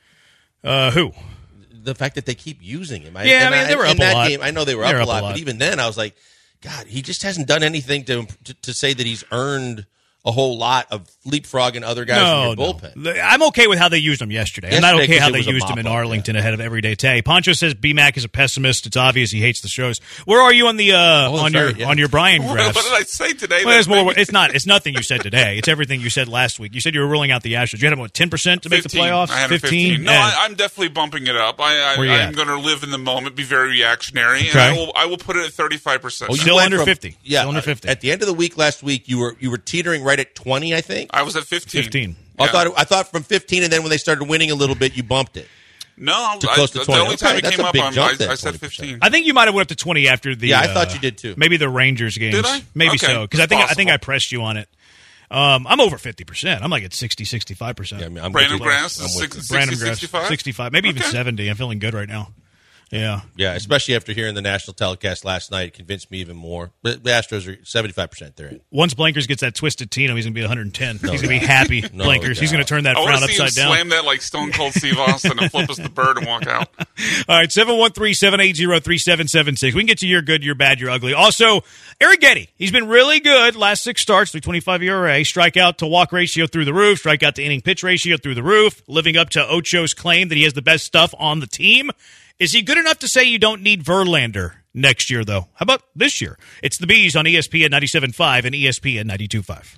S8: Uh, who?
S7: The fact that they keep using him. I,
S8: yeah, I mean, they were
S7: in
S8: up
S7: that
S8: a lot.
S7: Game, I know they were
S8: they
S7: up,
S8: were
S7: a,
S8: up
S7: lot,
S8: a lot,
S7: but even then I was like, God, he just hasn't done anything to to, to say that he's earned a whole lot of leapfrogging other guys
S8: no,
S7: in your bullpen.
S8: No. I'm okay with how they used him yesterday.
S7: yesterday
S8: I'm not okay how they
S7: used
S8: used him in
S7: up,
S8: Arlington
S7: yeah.
S8: ahead of Everyday Tay. Poncho says B-Mac is a pessimist. It's obvious he hates the shows. Where are you on the uh,
S7: oh,
S8: on
S7: sorry,
S8: your
S7: yeah.
S8: on your Brian
S10: What,
S8: graphs?
S10: what did I say today?
S8: Well, it's, more,
S10: maybe...
S8: it's not. It's nothing you said today. It's everything you said last week. You said you were ruling out the Astros. You had about ten percent to make the playoffs.
S10: I had fifteen. fifteen. No,
S8: yeah.
S10: I, I'm definitely bumping it up. I, I,
S8: Where you
S10: I'm
S8: at?
S10: going to live in the moment, be very reactionary,
S8: Okay.
S10: and I will, I will put it at thirty-five percent.
S7: Oh, you
S8: Still
S7: went
S8: under
S7: from-
S8: fifty.
S7: Yeah,
S8: Still under
S7: uh,
S8: fifty.
S7: At the end of the week last week, you were you were teetering right at twenty, I think.
S10: I was at fifteen.
S8: fifteen.
S7: I
S10: Yeah.
S7: thought I thought from fifteen, and then when they started winning a little bit, you bumped it.
S10: No,
S7: To
S10: I,
S7: close to
S10: the
S7: twenty.
S10: only time
S7: Okay,
S10: it
S7: that's
S10: came
S7: a
S10: up,
S7: big
S10: on,
S7: jump
S10: I,
S7: then,
S10: I said
S7: twenty percent.
S10: fifteen.
S8: I think you might have went up to twenty after the.
S7: Yeah, I
S8: uh,
S7: thought you did too.
S8: Maybe the Rangers games.
S10: Did I?
S8: Maybe
S10: Okay,
S8: so because I
S10: it's
S8: think I think
S10: possible.
S8: I pressed you on it. Um, I'm over fifty percent. I'm like at sixty, sixty-five percent.
S7: Yeah, I mean, I'm
S10: Brandon
S7: with you.
S10: Grass
S7: I'm
S10: is
S7: with
S10: six-
S7: you.
S10: sixty,
S8: Brandon Grass,
S10: sixty-five?
S8: sixty-five, maybe even
S10: Okay.
S8: seventy. I'm feeling good right now. Yeah.
S7: Yeah, especially after hearing the national telecast last night, it convinced me even more. But the Astros are seventy-five percent they're in.
S8: Once Blankers gets that twisted Tino, he's going to be one hundred ten. He's going to be happy.
S7: No
S8: Blankers. He's
S7: doubt.
S8: going to turn that
S10: I
S8: frown
S10: want to see him
S8: upside down.
S10: slam that like Stone Cold Steve Austin and flip us the bird and walk out.
S8: All right, seven one three, seven eight zero, three seven seven six. We can get to your good, your bad, your ugly. Also, Eric Getty. He's been really good. Last six starts, three twenty-five E R A. Strikeout to walk ratio through the roof. Strikeout to inning pitch ratio through the roof. Living up to Ocho's claim that he has the best stuff on the team. Is he good enough to say you don't need Verlander next year, though? How about this year? It's the Bees on E S P N ninety-seven point five and E S P N ninety-two point five.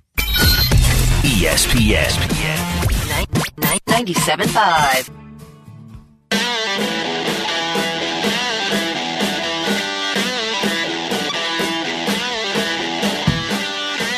S4: E S P N.
S3: ninety-seven point five.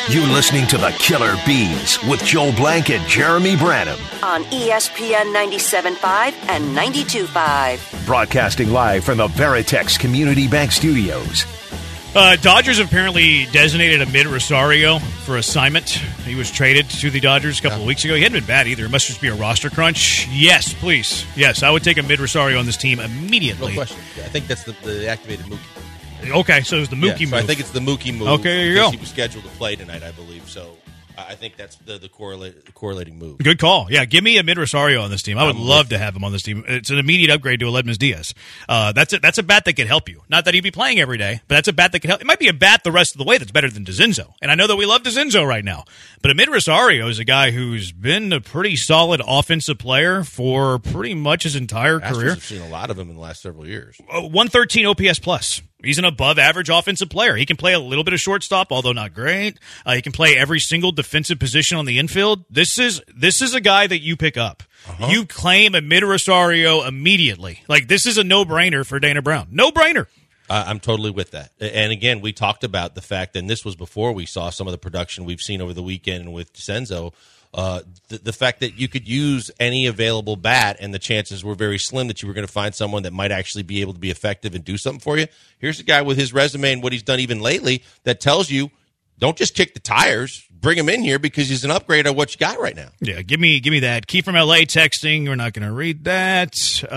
S4: You're listening to the Killer Bees with Joel Blank and Jeremy Branham.
S3: On E S P N ninety-seven point five and ninety-two point five.
S4: Broadcasting live from the Veritex Community Bank Studios.
S8: Uh, Dodgers have apparently designated Amid Rosario for assignment. He was traded to the Dodgers a couple
S7: yeah.
S8: of weeks ago. He hadn't been bad either. It must just be a roster crunch. Yes, please. Yes, I would take Amid Rosario on this team immediately.
S7: No question. Yeah, I think that's the, the activated Mookie.
S8: Okay, so it was the Mookie
S7: yeah, so
S8: move.
S7: I think it's the Mookie move.
S8: Okay, there you
S7: because
S8: go.
S7: He was scheduled to play tonight, I believe. So I think that's the, the, correlate, the correlating move.
S8: Good call. Yeah, give me Amid Rosario on this team. I would
S7: I'm
S8: love
S7: with
S8: to have him on this team. It's an immediate upgrade to Aledmus Diaz. Uh, that's a, that's a bat that could help you. Not that he'd be playing every day, but that's a bat that could help. It might be a bat the rest of the way that's better than DeCinzo. And I know that we love DeCinzo right now. But Amid Rosario is a guy who's been a pretty solid offensive player for pretty much his entire
S7: Astros
S8: career.
S7: have seen a lot of him in the last several years.
S8: Uh, one thirteen O P S plus. He's an above-average offensive player. He can play a little bit of shortstop, although not great. Uh, he can play every single defensive position on the infield. This is this is a guy that you pick up. Uh-huh. You claim Amid Rosario immediately. Like, this is a no-brainer for Dana Brown. No-brainer.
S7: Uh, I'm totally with that. And again, we talked about the fact, and this was before we saw some of the production we've seen over the weekend with Senzo, uh, the, the fact that you could use any available bat, and the chances were very slim that you were going to find someone that might actually be able to be effective and do something for you. Here's a guy with his resume and what he's done even lately that tells you, don't just kick the tires. Bring him in here because he's an upgrade on what you got right now.
S8: Yeah, give me give me that. Key from L A texting. We're not going to read that.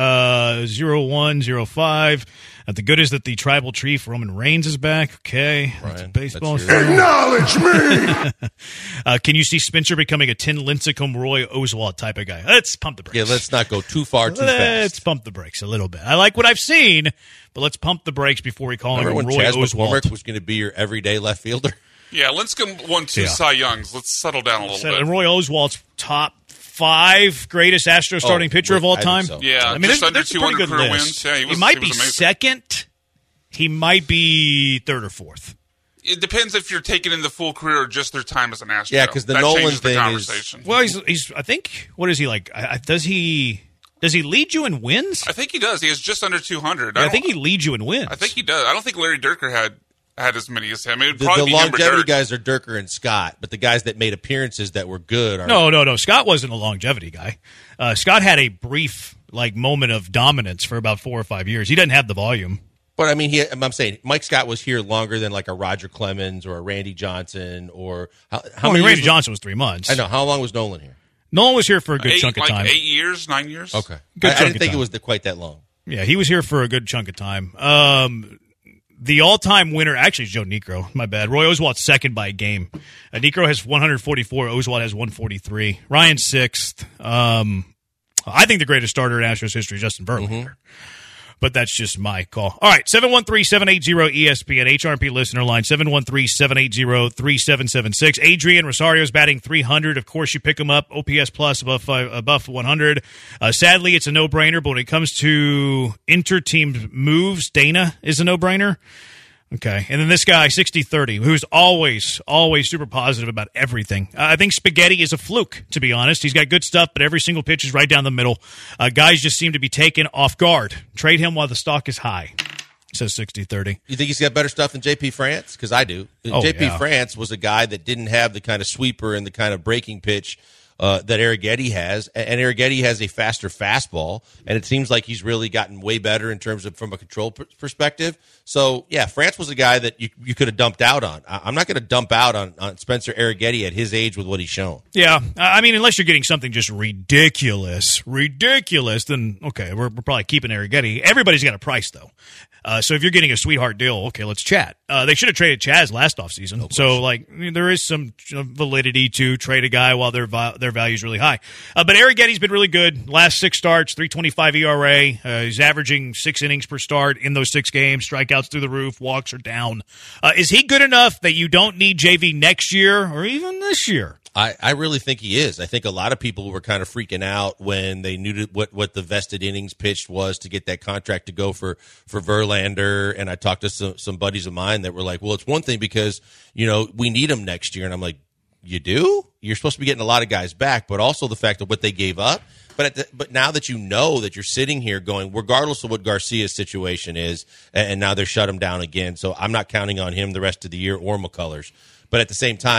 S8: Uh, zero one zero five. Uh, the good is that the tribal chief Roman Reigns is back. Okay,
S7: Ryan,
S8: that's a baseball.
S7: that's your-
S9: Acknowledge me!
S8: uh, can you see Spencer becoming a Tim Lincecum, Roy Oswalt type of guy? Let's pump the brakes.
S7: Yeah, let's not go too far too
S8: Let's
S7: fast.
S8: pump the brakes a little bit. I like what I've seen, but let's pump the brakes before we call
S7: Remember
S8: him
S7: when
S8: Roy
S7: Chas
S8: Oswalt.
S7: McCormick was going to be your everyday left fielder?
S10: Yeah, Lincecum won two
S8: Yeah.
S10: Cy Youngs. Let's settle down a little
S8: So,
S10: bit.
S8: and Roy Oswalt's top five greatest Astro starting
S7: Oh,
S8: pitcher of all
S7: I think
S8: time.
S7: so.
S10: Yeah,
S8: I mean,
S10: just
S8: there's,
S10: under
S8: there's a
S10: two
S8: pretty
S10: hundred
S8: good
S10: career
S8: list.
S10: wins. Yeah, he was-
S8: might
S10: he was
S8: be
S10: amazing.
S8: second. He might be third or fourth.
S10: It depends if you're taking in the full career or just their time as an Astro.
S7: Yeah, 'cause the
S10: that
S7: Nolan
S10: changes the
S7: thing is-
S10: conversation.
S8: Well, he's he's. I think. What is he like? I, I, does he does he lead you in wins?
S10: I think he does. He has just under two hundred.
S8: Yeah, I
S10: don't-
S8: think he leads you in wins.
S10: I think he does. I don't think Larry Durker had had as many as him. It would
S7: The,
S10: probably
S7: the
S10: be him or
S7: longevity
S10: Dirk.
S7: guys are Durker and Scott, but the guys that made appearances that were good are
S8: No, no, no. Scott wasn't a longevity guy. Uh, Scott had a brief like moment of dominance for about four or five years. He doesn't have the volume.
S7: But I mean, he, I'm saying Mike Scott was here longer than like a Roger Clemens or a Randy Johnson or how, how
S8: I
S7: many
S8: mean, Randy
S7: years
S8: Johnson was three months.
S7: Was, I know. How long was Nolan here?
S8: Nolan was here for a good
S10: eight,
S8: chunk of
S10: like
S8: time.
S10: eight years, nine years.
S7: Okay,
S8: Good
S7: I, I
S8: chunk
S7: didn't
S8: of
S7: think
S8: time.
S7: it was the, quite that long.
S8: Yeah, he was here for a good chunk of time. Um, the all-time winner, actually, is Joe Niekro. My bad. Roy Oswalt's second by a game. Uh, Niekro has one forty-four. Oswalt has one forty-three. Ryan sixth. Um, I think the greatest starter in Astros history is Justin Verlander.
S7: Mm-hmm.
S8: But that's just my call. All right, seven one three, seven eight zero, E S P N, H R P listener line, seven one three, seven eight zero, three seven seven six. Adrian Rosario's batting three hundred. Of course, you pick him up, O P S plus above five, above one hundred. Uh, sadly, it's a no-brainer, but when it comes to inter-team moves, Dana is a no-brainer. Okay, and then this guy, sixty thirty, who's always, always super positive about everything. Uh, I think Spaghetti is a fluke, to be honest. He's got good stuff, but every single pitch is right down the middle. Uh, guys just seem to be taken off guard. Trade him while the stock is high, says sixty thirty.
S7: You think he's got better stuff than J P France? Because I do.
S8: Oh,
S7: J P
S8: yeah.
S7: France was a guy that didn't have the kind of sweeper and the kind of breaking pitch uh, that Arrighetti has, and Arrighetti has a faster fastball, and it seems like he's really gotten way better in terms of from a control pr- perspective. So, yeah, France was a guy that you you could have dumped out on. I- I'm not going to dump out on, on Spencer Arrighetti at his age with what he's shown.
S8: Yeah, I mean, unless you're getting something just ridiculous, ridiculous, then okay, we're, we're probably keeping Arrighetti. Everybody's got a price, though. Uh, so if you're getting a sweetheart deal, okay, let's chat. Uh, they should have traded Chaz last offseason. No so, like, I mean, there is some validity to trade a guy while their vi- their value is really high. Uh, but Arrighetti's been really good. Last six starts, three twenty-five E R A. Uh, he's averaging six innings per start in those six games. Strikeouts through the roof. Walks are down. Uh, is he good enough that you don't need J V next year or even this year?
S7: I, I really think he is. I think a lot of people were kind of freaking out when they knew to, what, what the vested innings pitched was to get that contract to go for, for Verlander. And I talked to some, some buddies of mine that were like, well, it's one thing because, you know, we need him next year. And I'm like, you do? You're supposed to be getting a lot of guys back, but also the fact of what they gave up. But at the, but now that you know that you're sitting here going, regardless of what Garcia's situation is, and, and now they're shut him down again. So I'm not counting on him the rest of the year or McCullers. But at the same time,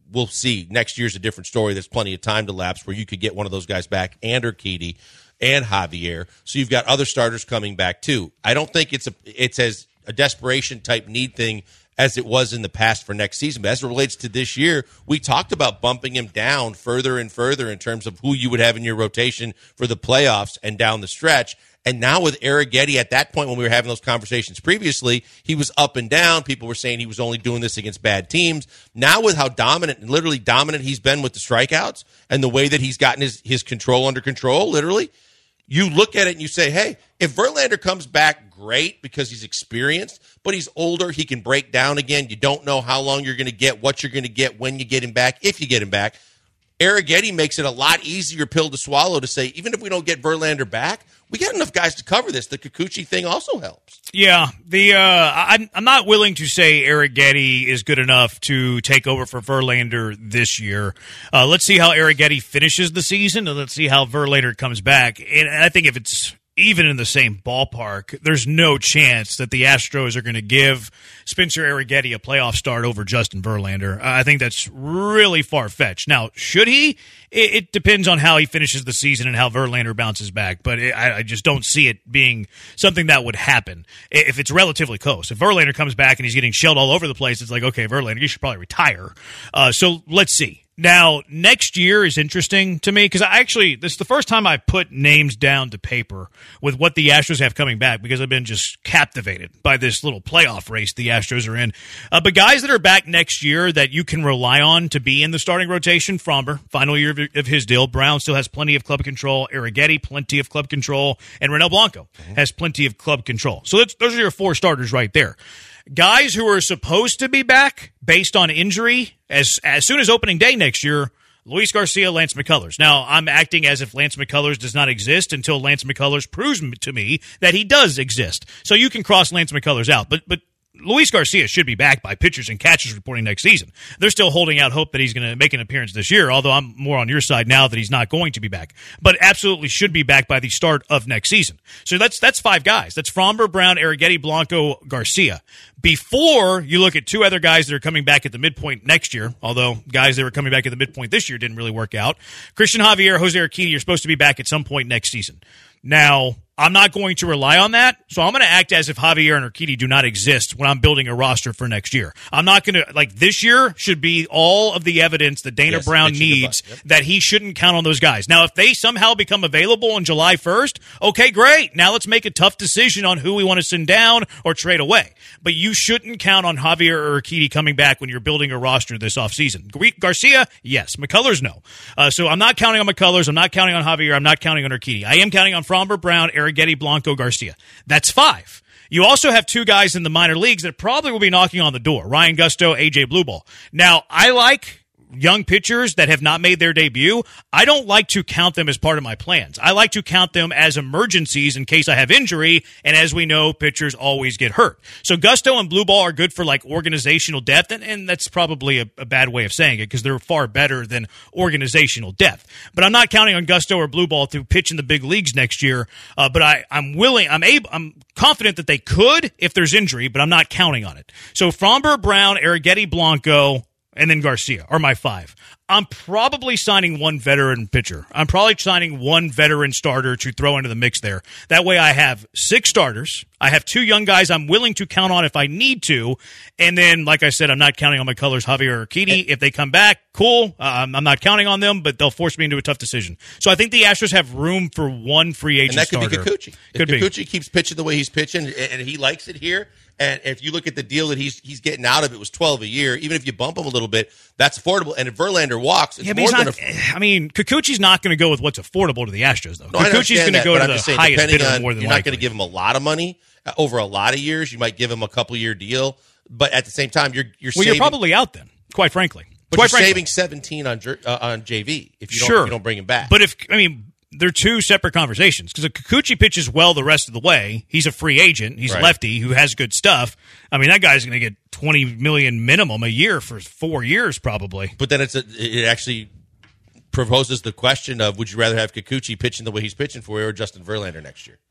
S7: we'll see. Next year's a different story. There's plenty of time to lapse where you could get one of those guys back, and Urquidy and Javier. So you've got other starters coming back too. I don't think it's a it's as a desperation type need thing as it was in the past for next season. But as it relates to this year, we talked about bumping him down further and further in terms of who you would have in your rotation for the playoffs and down the stretch. And now with Arrighetti, at that point when we were having those conversations previously, he was up and down. People were saying he was only doing this against bad teams. Now with how dominant, literally dominant he's been with the strikeouts and the way that he's gotten his, his control under control, literally, you look at it and you say, hey, if Verlander comes back, great, because he's experienced, but he's older, he can break down again. You don't know how long you're going to get, what you're going to get, when you get him back, if you get him back. Arrighetti makes it a lot easier pill to swallow to say, even if we don't get Verlander back, we got enough guys to cover this. The Kikuchi thing also helps.
S8: Yeah, the uh, I'm, I'm not willing to say Arrighetti is good enough to take over for Verlander this year. Uh, let's see how Arrighetti finishes the season, and let's see how Verlander comes back. And I think if it's even in the same ballpark, there's no chance that the Astros are going to give Spencer Arrighetti a playoff start over Justin Verlander. I think that's really far-fetched. Now, should he? It, it depends on how he finishes the season and how Verlander bounces back, but it, I, I just don't see it being something that would happen if it's relatively close. If Verlander comes back and he's getting shelled all over the place, it's like, okay, Verlander, you should probably retire. Uh, so let's see. Now, next year is interesting to me because I actually, this is the first time I put names down to paper with what the Astros have coming back because I've been just captivated by this little playoff race the Astros are in. Uh, but guys that are back next year that you can rely on to be in the starting rotation, Fromber, final year of, of his deal. Brown still has plenty of club control. Arrighetti, plenty of club control. And Renel Blanco mm-hmm. has plenty of club control. So that's, those are your four starters right there. Guys who are supposed to be back based on injury as as soon as opening day next year, Luis Garcia, Lance McCullers. Now, I'm acting as if Lance McCullers does not exist until Lance McCullers proves to me that he does exist. So you can cross Lance McCullers out. But but Luis Garcia should be back by pitchers and catchers reporting next season. They're still holding out hope that he's going to make an appearance this year, although I'm more on your side now that he's not going to be back. But absolutely should be back by the start of next season. So that's that's five guys. That's Fromber, Brown, Arrighetti, Blanco, Garcia. Before you look at two other guys that are coming back at the midpoint next year, although guys that were coming back at the midpoint this year didn't really work out. Christian Javier, Jose Urquidy are supposed to be back at some point next season. Now, I'm not going to rely on that, so I'm going to act as if Javier and Urquidy do not exist when I'm building a roster for next year. I'm not going to, like, this year should be all of the evidence that Dana
S7: yes,
S8: Brown needs
S7: yep.
S8: that he shouldn't count on those guys. Now, if they somehow become available on July first, okay, great. Now let's make a tough decision on who we want to send down or trade away. But you shouldn't count on Javier or Urquidy coming back when you're building a roster this offseason. Garcia, yes. McCullers, no. Uh, so I'm not counting on McCullers. I'm not counting on Javier. I'm not counting on Urquidy. I am counting on Fromber, Brown, Arrighetti, Blanco, Garcia. That's five. You also have two guys in the minor leagues that probably will be knocking on the door, Ryan Gusto, A J Blueball. Now, I like young pitchers that have not made their debut. I don't like to count them as part of my plans. I like to count them as emergencies in case I have injury, and as we know, pitchers always get hurt. So Gusto and Blueball are good for like organizational depth, and, and that's probably a, a bad way of saying it because they're far better than organizational depth. But I'm not counting on Gusto or Blueball to pitch in the big leagues next year, uh, but I, I'm willing, I'm able, I'm confident that they could if there's injury, but I'm not counting on it. So Fromber, Brown, Arrighetti, Blanco, and then Garcia are my five. I'm probably signing one veteran pitcher. I'm probably signing one veteran starter to throw into the mix there. That way I have six starters. I have two young guys I'm willing to count on if I need to. And then, like I said, I'm not counting on McCullers, Javier, or Urquidy. If they come back, cool. Um, I'm not counting on them, but they'll force me into a tough decision. So I think the Astros have room for one free agent
S7: starter. And that could
S8: starter.
S7: be Kikuchi.
S8: Could
S7: if Kikuchi
S8: be.
S7: keeps pitching the way he's pitching and he likes it here, and if you look at the deal that he's he's getting out of it was twelve a year, even if you bump him a little bit, that's affordable. And if Verlander walks, it's
S8: yeah,
S7: more
S8: than
S7: not,
S8: a, I mean, Kikuchi's not going to go with what's affordable to the Astros, though.
S7: No,
S8: Kikuchi's going to go to the
S7: saying,
S8: highest bidder
S7: on,
S8: more than
S7: You're
S8: likely.
S7: not going to give him a lot of money uh, over a lot of years. You might give him a couple-year deal. But at the same time, you're you're
S8: well,
S7: saving,
S8: you're probably out then, quite frankly.
S7: But
S8: quite
S7: you're
S8: frankly.
S7: saving seventeen on uh, on J V if you, don't,
S8: sure.
S7: if you don't bring him back.
S8: But if, I mean, they're two separate conversations because if Kikuchi pitches well the rest of the way, he's a free agent. He's
S7: right.
S8: a lefty who has good stuff. I mean, that guy's going to get twenty million dollars minimum a year for four years probably.
S7: But then it's a, it actually proposes the question of would you rather have Kikuchi pitching the way he's pitching for you or Justin Verlander next year?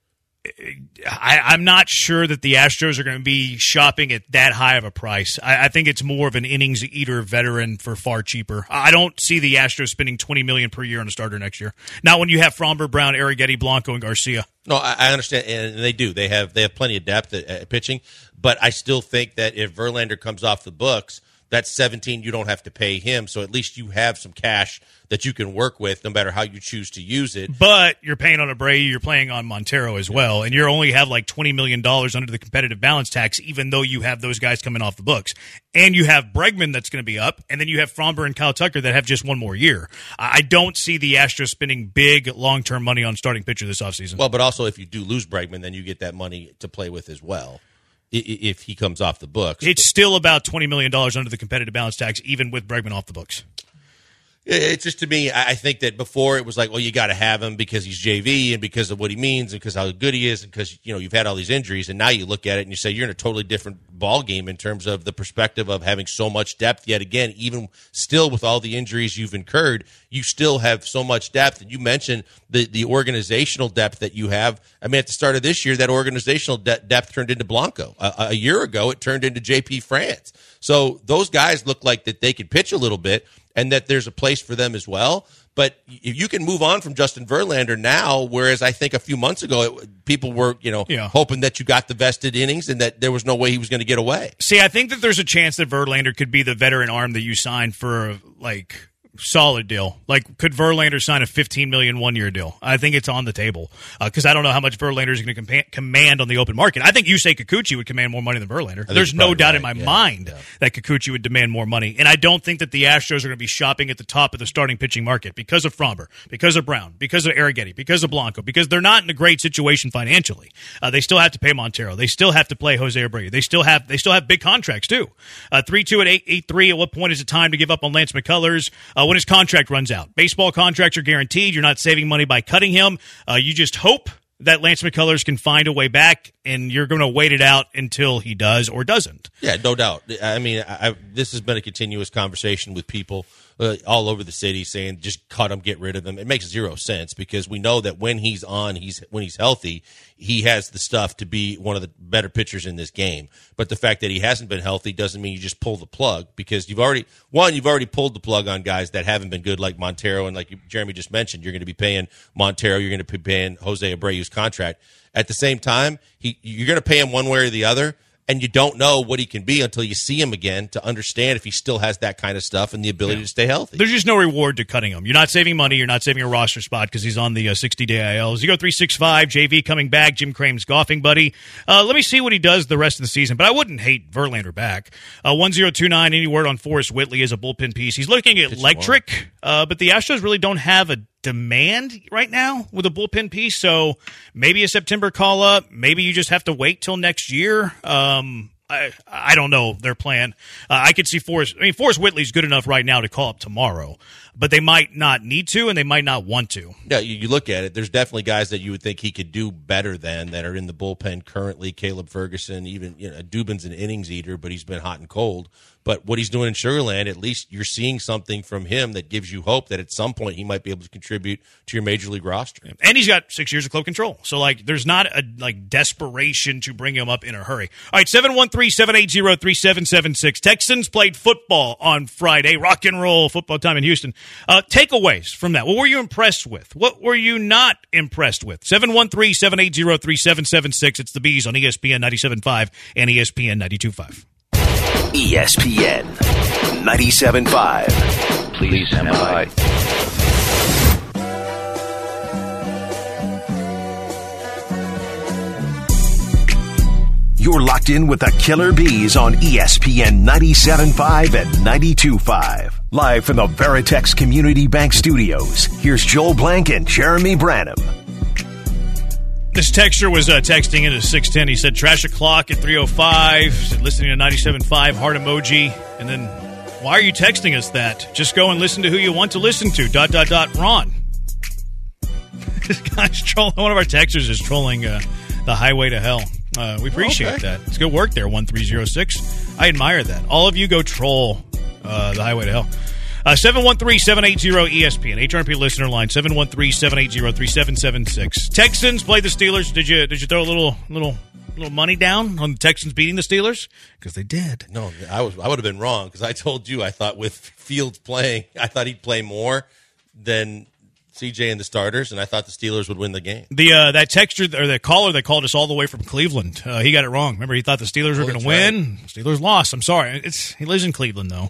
S8: I, I'm not sure that the Astros are going to be shopping at that high of a price. I, I think it's more of an innings eater veteran for far cheaper. I don't see the Astros spending twenty million dollars per year on a starter next year. Not when you have Framber, Brown, Arrighetti, Blanco, and Garcia.
S7: No, I, I understand, and they do. They have they have plenty of depth at, at pitching, but I still think that if Verlander comes off the books, that's seventeen you don't have to pay him, so at least you have some cash that you can work with no matter how you choose to use it.
S8: But you're paying on Abreu, you're paying on Montero as well, and you only have like twenty million dollars under the competitive balance tax, even though you have those guys coming off the books. And you have Bregman that's going to be up, and then you have Framber and Kyle Tucker that have just one more year. I don't see the Astros spending big long-term money on starting pitcher this offseason.
S7: Well, but also if you do lose Bregman, then you get that money to play with as well if he comes off the books.
S8: It's still about twenty million dollars under the competitive balance tax, even with Bregman off the books.
S7: It's just, to me, I think that before it was like, well, you got to have him because he's J V and because of what he means and because how good he is and because, you know, you've had all these injuries. And now you look at it and you say you're in a totally different ball game in terms of the perspective of having so much depth. Yet again, even still with all the injuries you've incurred, you still have so much depth. And you mentioned the, the organizational depth that you have. I mean, at the start of this year, that organizational de- depth turned into Blanco. A, a year ago, it turned into J P France. So those guys look like that they could pitch a little bit, and that there's a place for them as well. But if you can move on from Justin Verlander now, whereas I think a few months ago it, people were, you know, yeah. hoping that you got the vested innings and that there was no way he was going to get away.
S8: See, I think that there's a chance that Verlander could be the veteran arm that you sign for, like, solid deal. Like, could Verlander sign a fifteen million dollars one-year deal? I think it's on the table because uh, I don't know how much Verlander is going to compa- command on the open market. I think Yusei Kikuchi would command more money than Verlander. There's no doubt right. in my yeah. mind yeah. that Kikuchi would demand more money, and I don't think that the Astros are going to be shopping at the top of the starting pitching market because of Framber, because of Brown, because of Arrighetti, because of Blanco, because they're not in a great situation financially. Uh, they still have to pay Montero. They still have to play Jose Abreu. They still have they still have big contracts too. Uh, three two at eight eight three. At what point is it time to give up on Lance McCullers? Uh, when his contract runs out. Baseball contracts are guaranteed. You're not saving money by cutting him. Uh, you just hope that Lance McCullers can find a way back, and you're going to wait it out until he does or doesn't.
S7: Yeah, no doubt. I mean, I, I, this has been a continuous conversation with people uh, all over the city saying just cut him, get rid of him. It makes zero sense because we know that when he's on, he's when he's healthy, he has the stuff to be one of the better pitchers in this game. But the fact that he hasn't been healthy doesn't mean you just pull the plug because you've already one, you've already pulled the plug on guys that haven't been good like Montero and like Jeremy just mentioned. You're going to be paying Montero, you're going to be paying Jose Abreu's contract. At the same time, he you're going to pay him one way or the other. And you don't know what he can be until you see him again to understand if he still has that kind of stuff and the ability yeah. to stay healthy.
S8: There's just no reward to cutting him. You're not saving money. You're not saving a roster spot because he's on the uh, sixty-day I L. As you go three six five, J V coming back, Jim Crame's golfing buddy. Uh, let me see what he does the rest of the season, but I wouldn't hate Verlander back. Uh, one zero two nine, any word on Forrest Whitley as a bullpen piece? He's looking at electric, uh, but the Astros really don't have a demand right now with a bullpen piece, so maybe a September call-up. Maybe you just have to wait till next year. Um I I don't know their plan. Uh, I could see Forrest. I mean, Forrest Whitley's good enough right now to call up tomorrow, but they might not need to, and they might not want to.
S7: Yeah, you, you look at it. There's definitely guys that you would think he could do better than that are in the bullpen currently. Caleb Ferguson, even you know, Dubin's an innings eater, but he's been hot and cold. But what he's doing in Sugarland, at least you're seeing something from him that gives you hope that at some point he might be able to contribute to your major league roster.
S8: And he's got six years of club control. So, like, there's not a like desperation to bring him up in a hurry. All right, seven one three, seven eight zero, three seven seven six. Texans played football on Friday. Rock and roll football time in Houston. Uh, takeaways from that. What were you impressed with? What were you not impressed with? seven one three, seven eight zero, three seven seven six. It's the Bees on E S P N ninety-seven point five and E S P N ninety-two point five.
S4: E S P N ninety-seven point five. Please stand by. You're locked in with the Killer Bees on E S P N ninety-seven point five and ninety-two point five. Live from the Veritex Community Bank Studios, here's Joel Blank and Jeremy Branham.
S8: This texter was uh, texting in at six ten. He said, trash o'clock at three oh five. Said, listening to ninety-seven point five, heart emoji. And then, why are you texting us that? Just go and listen to who you want to listen to. Dot, dot, dot, Ron. This guy's trolling. One of our texters is trolling uh, the highway to hell. Uh, we appreciate okay. that. It's good work there, one three zero six. I admire that. All of you go troll uh, the highway to hell. Uh, seven one three, seven eight zero, E S P N. H R P listener line, seven one three, seven eight zero, three seven seven six. Texans play the Steelers. Did you did you throw a little little little money down on the Texans beating the Steelers? Because they did.
S7: No, I was I would have been wrong because I told you I thought with Fields playing, I thought he'd play more than C J and the starters, and I thought the Steelers would win the game.
S8: The uh, that texture or the caller that called us all the way from Cleveland, uh, he got it wrong. Remember, he thought the Steelers were
S7: Oh,
S8: going to
S7: that's
S8: win. Steelers lost. I'm sorry. It's he lives in Cleveland though.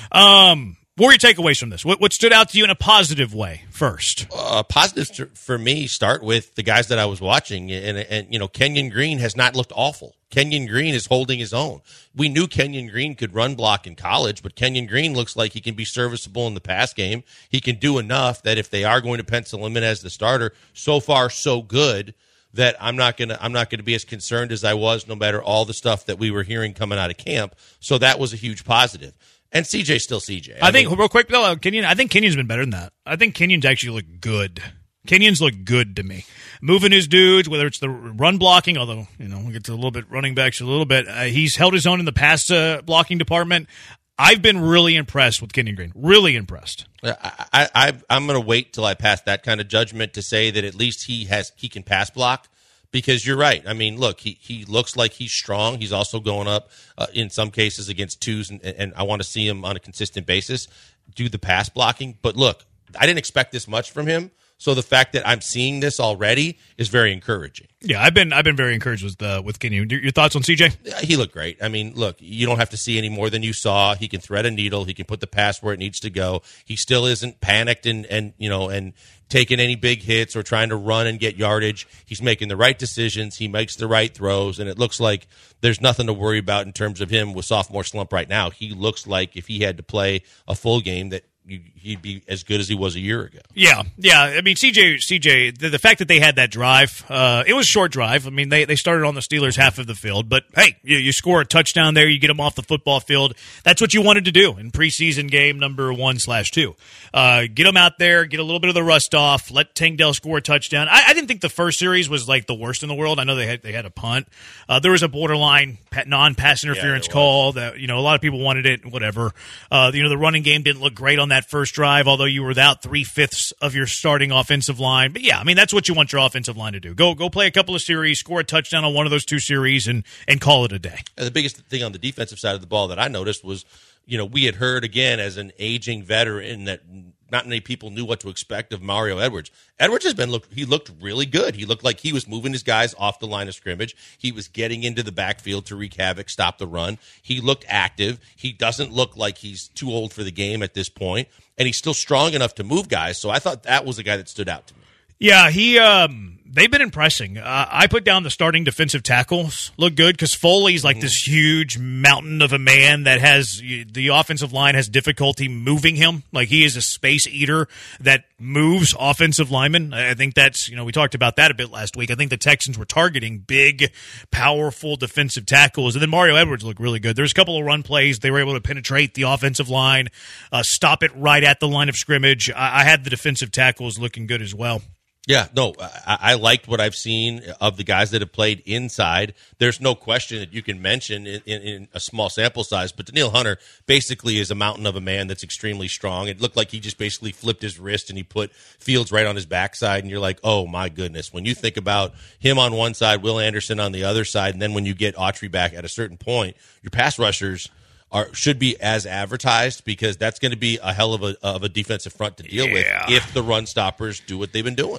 S8: Um, what were your takeaways from this? What, what stood out to you in a positive way first?
S7: Uh, positives for me start with the guys that I was watching, and, and you know, Kenyon Green has not looked awful. Kenyon Green is holding his own. We knew Kenyon Green could run block in college, but Kenyon Green looks like he can be serviceable in the pass game. He can do enough that if they are going to pencil him in as the starter, so far so good that I'm not gonna I'm not gonna be as concerned as I was, no matter all the stuff that we were hearing coming out of camp. So that was a huge positive. And C J's still C J.
S8: I, I
S7: mean,
S8: think real quick though, uh, Kenyon. I think Kenyon's been better than that. I think Kenyon's actually looked good. Kenyon's looked good to me. Moving his dudes, whether it's the run blocking, although, you know, we'll get to a little bit running backs a little bit. Uh, he's held his own in the pass uh, blocking department. I've been really impressed with Kenyon Green. Really impressed.
S7: I, I, I'm going to wait till I pass that kind of judgment to say that at least he has he can pass block. Because you're right. I mean, look, he, he looks like he's strong. He's also going up uh, in some cases against twos, and, and I want to see him on a consistent basis do the pass blocking. But look, I didn't expect this much from him. So the fact that I'm seeing this already is very encouraging.
S8: Yeah, I've been I've been very encouraged with uh, with Kenyon. Your thoughts on C J?
S7: He looked great. I mean, look, you don't have to see any more than you saw. He can thread a needle. He can put the pass where it needs to go. He still isn't panicked and and you know and taking any big hits or trying to run and get yardage. He's making the right decisions. He makes the right throws, and it looks like there's nothing to worry about in terms of him with sophomore slump right now. He looks like if he had to play a full game that he'd be as good as he was a year ago.
S8: Yeah, yeah. I mean, C J, C J. The, the fact that they had that drive, uh, it was a short drive. I mean, they, they started on the Steelers' half of the field, but hey, you, you score a touchdown there, you get them off the football field. That's what you wanted to do in preseason game number one slash two. Uh, get them out there, get a little bit of the rust off, let Tank Dell score a touchdown. I, I didn't think the first series was like the worst in the world. I know they had they had a punt. Uh, there was a borderline non-pass interference yeah, call that you know a lot of people wanted it. Whatever. Uh, you know the running game didn't look great on that first drive, although you were without three-fifths of your starting offensive line. But, yeah, I mean, that's what you want your offensive line to do. Go go play a couple of series, score a touchdown on one of those two series, and, and call it a day.
S7: And the biggest thing on the defensive side of the ball that I noticed was, you know, we had heard, again, as an aging veteran that not many people knew what to expect of Mario Edwards. Edwards has been look. He looked really good. He looked like he was moving his guys off the line of scrimmage. He was getting into the backfield to wreak havoc, stop the run. He looked active. He doesn't look like he's too old for the game at this point, and he's still strong enough to move guys. So I thought that was the guy that stood out to me.
S8: Yeah, he. Um, they've been impressing. Uh, I put down the starting defensive tackles look good because Foley's like mm-hmm. this huge mountain of a man that has the offensive line has difficulty moving him. Like he is a space eater that moves offensive linemen. I think that's you know we talked about that a bit last week. I think the Texans were targeting big, powerful defensive tackles, and then Mario Edwards looked really good. There's a couple of run plays they were able to penetrate the offensive line, uh, stop it right at the line of scrimmage. I, I had the defensive tackles looking good as well.
S7: Yeah, no, I, I liked what I've seen of the guys that have played inside. There's no question that you can mention in, in, in a small sample size, but Danielle Hunter basically is a mountain of a man that's extremely strong. It looked like he just basically flipped his wrist and he put Fields right on his backside, and you're like, oh, my goodness. When you think about him on one side, Will Anderson on the other side, and then when you get Autry back at a certain point, your pass rushers – Are, should be as advertised because that's going to be a hell of a of a defensive front to deal yeah. with if the run stoppers do what they've been doing.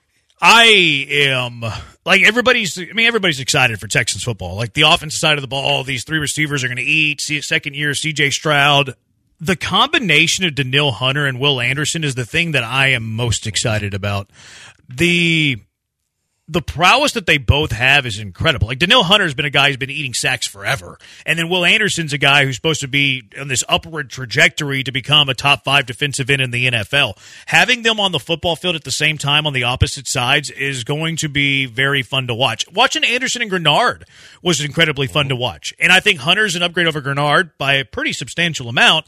S8: I am like everybody's. I mean, everybody's excited for Texans football. Like the offensive side of the ball, these three receivers are going to eat. See, second year C J Stroud. The combination of Danielle Hunter and Will Anderson is the thing that I am most excited about. The The prowess that they both have is incredible. Like, Danielle Hunter's been a guy who's been eating sacks forever. And then Will Anderson's a guy who's supposed to be on this upward trajectory to become a top five defensive end in the N F L. Having them on the football field at the same time on the opposite sides is going to be very fun to watch. Watching Anderson and Grenard was incredibly fun to watch. And I think Hunter's an upgrade over Grenard by a pretty substantial amount.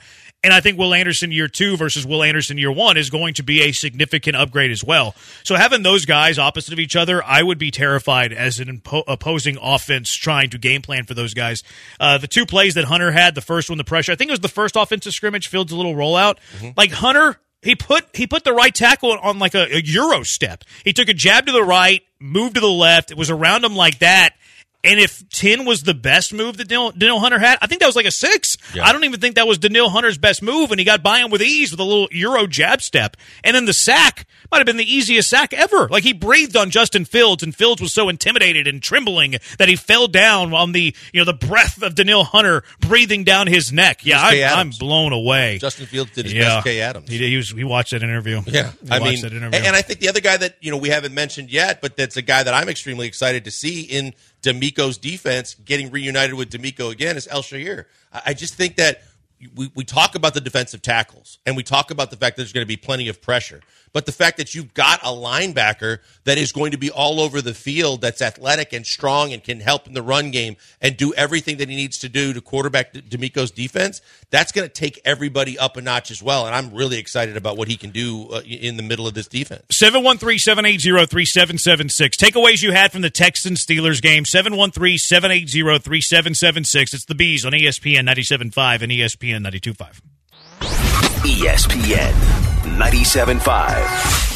S8: And I think Will Anderson year two versus Will Anderson year one is going to be a significant upgrade as well. So having those guys opposite of each other, I would be terrified as an impo- opposing offense trying to game plan for those guys. Uh, the two plays that Hunter had, the first one, the pressure, I think it was the first offensive scrimmage, Fields' a little rollout. Mm-hmm. Like Hunter, he put he put the right tackle on like a, a Euro step. He took a jab to the right, moved to the left. It was around him like that. And if ten was the best move that Danielle, Danielle Hunter had, I think that was like a six. Yeah. I don't even think that was Danielle Hunter's best move, and he got by him with ease with a little Euro jab step. And then the sack might have been the easiest sack ever. Like, he breathed on Justin Fields, and Fields was so intimidated and trembling that he fell down on the, you know, the breath of Danielle Hunter breathing down his neck. Yeah, I, I'm blown away.
S7: Justin Fields did his
S8: yeah.
S7: best Kay Adams.
S8: He, he, was, he watched that interview.
S7: Yeah,
S8: he
S7: I
S8: watched
S7: mean,
S8: that interview.
S7: And, and I think the other guy that, you know, we haven't mentioned yet, but that's a guy that I'm extremely excited to see in D'Amico's defense, getting reunited with D'Amico again, is El-Shaair. I just think that we, we talk about the defensive tackles, and we talk about the fact that there's going to be plenty of pressure. But the fact that you've got a linebacker that is going to be all over the field, that's athletic and strong and can help in the run game and do everything that he needs to do to quarterback D'Amico's defense, that's going to take everybody up a notch as well. And I'm really excited about what he can do uh, in the middle of this defense.
S8: seven one three, seven eight zero, three seven seven six. Takeaways you had from the Texans-Steelers game, seven one three, seven eight zero, three seven seven six. It's the Bees on E S P N ninety-seven point five and E S P N ninety-two point five.
S4: E S P N ninety-seven point five.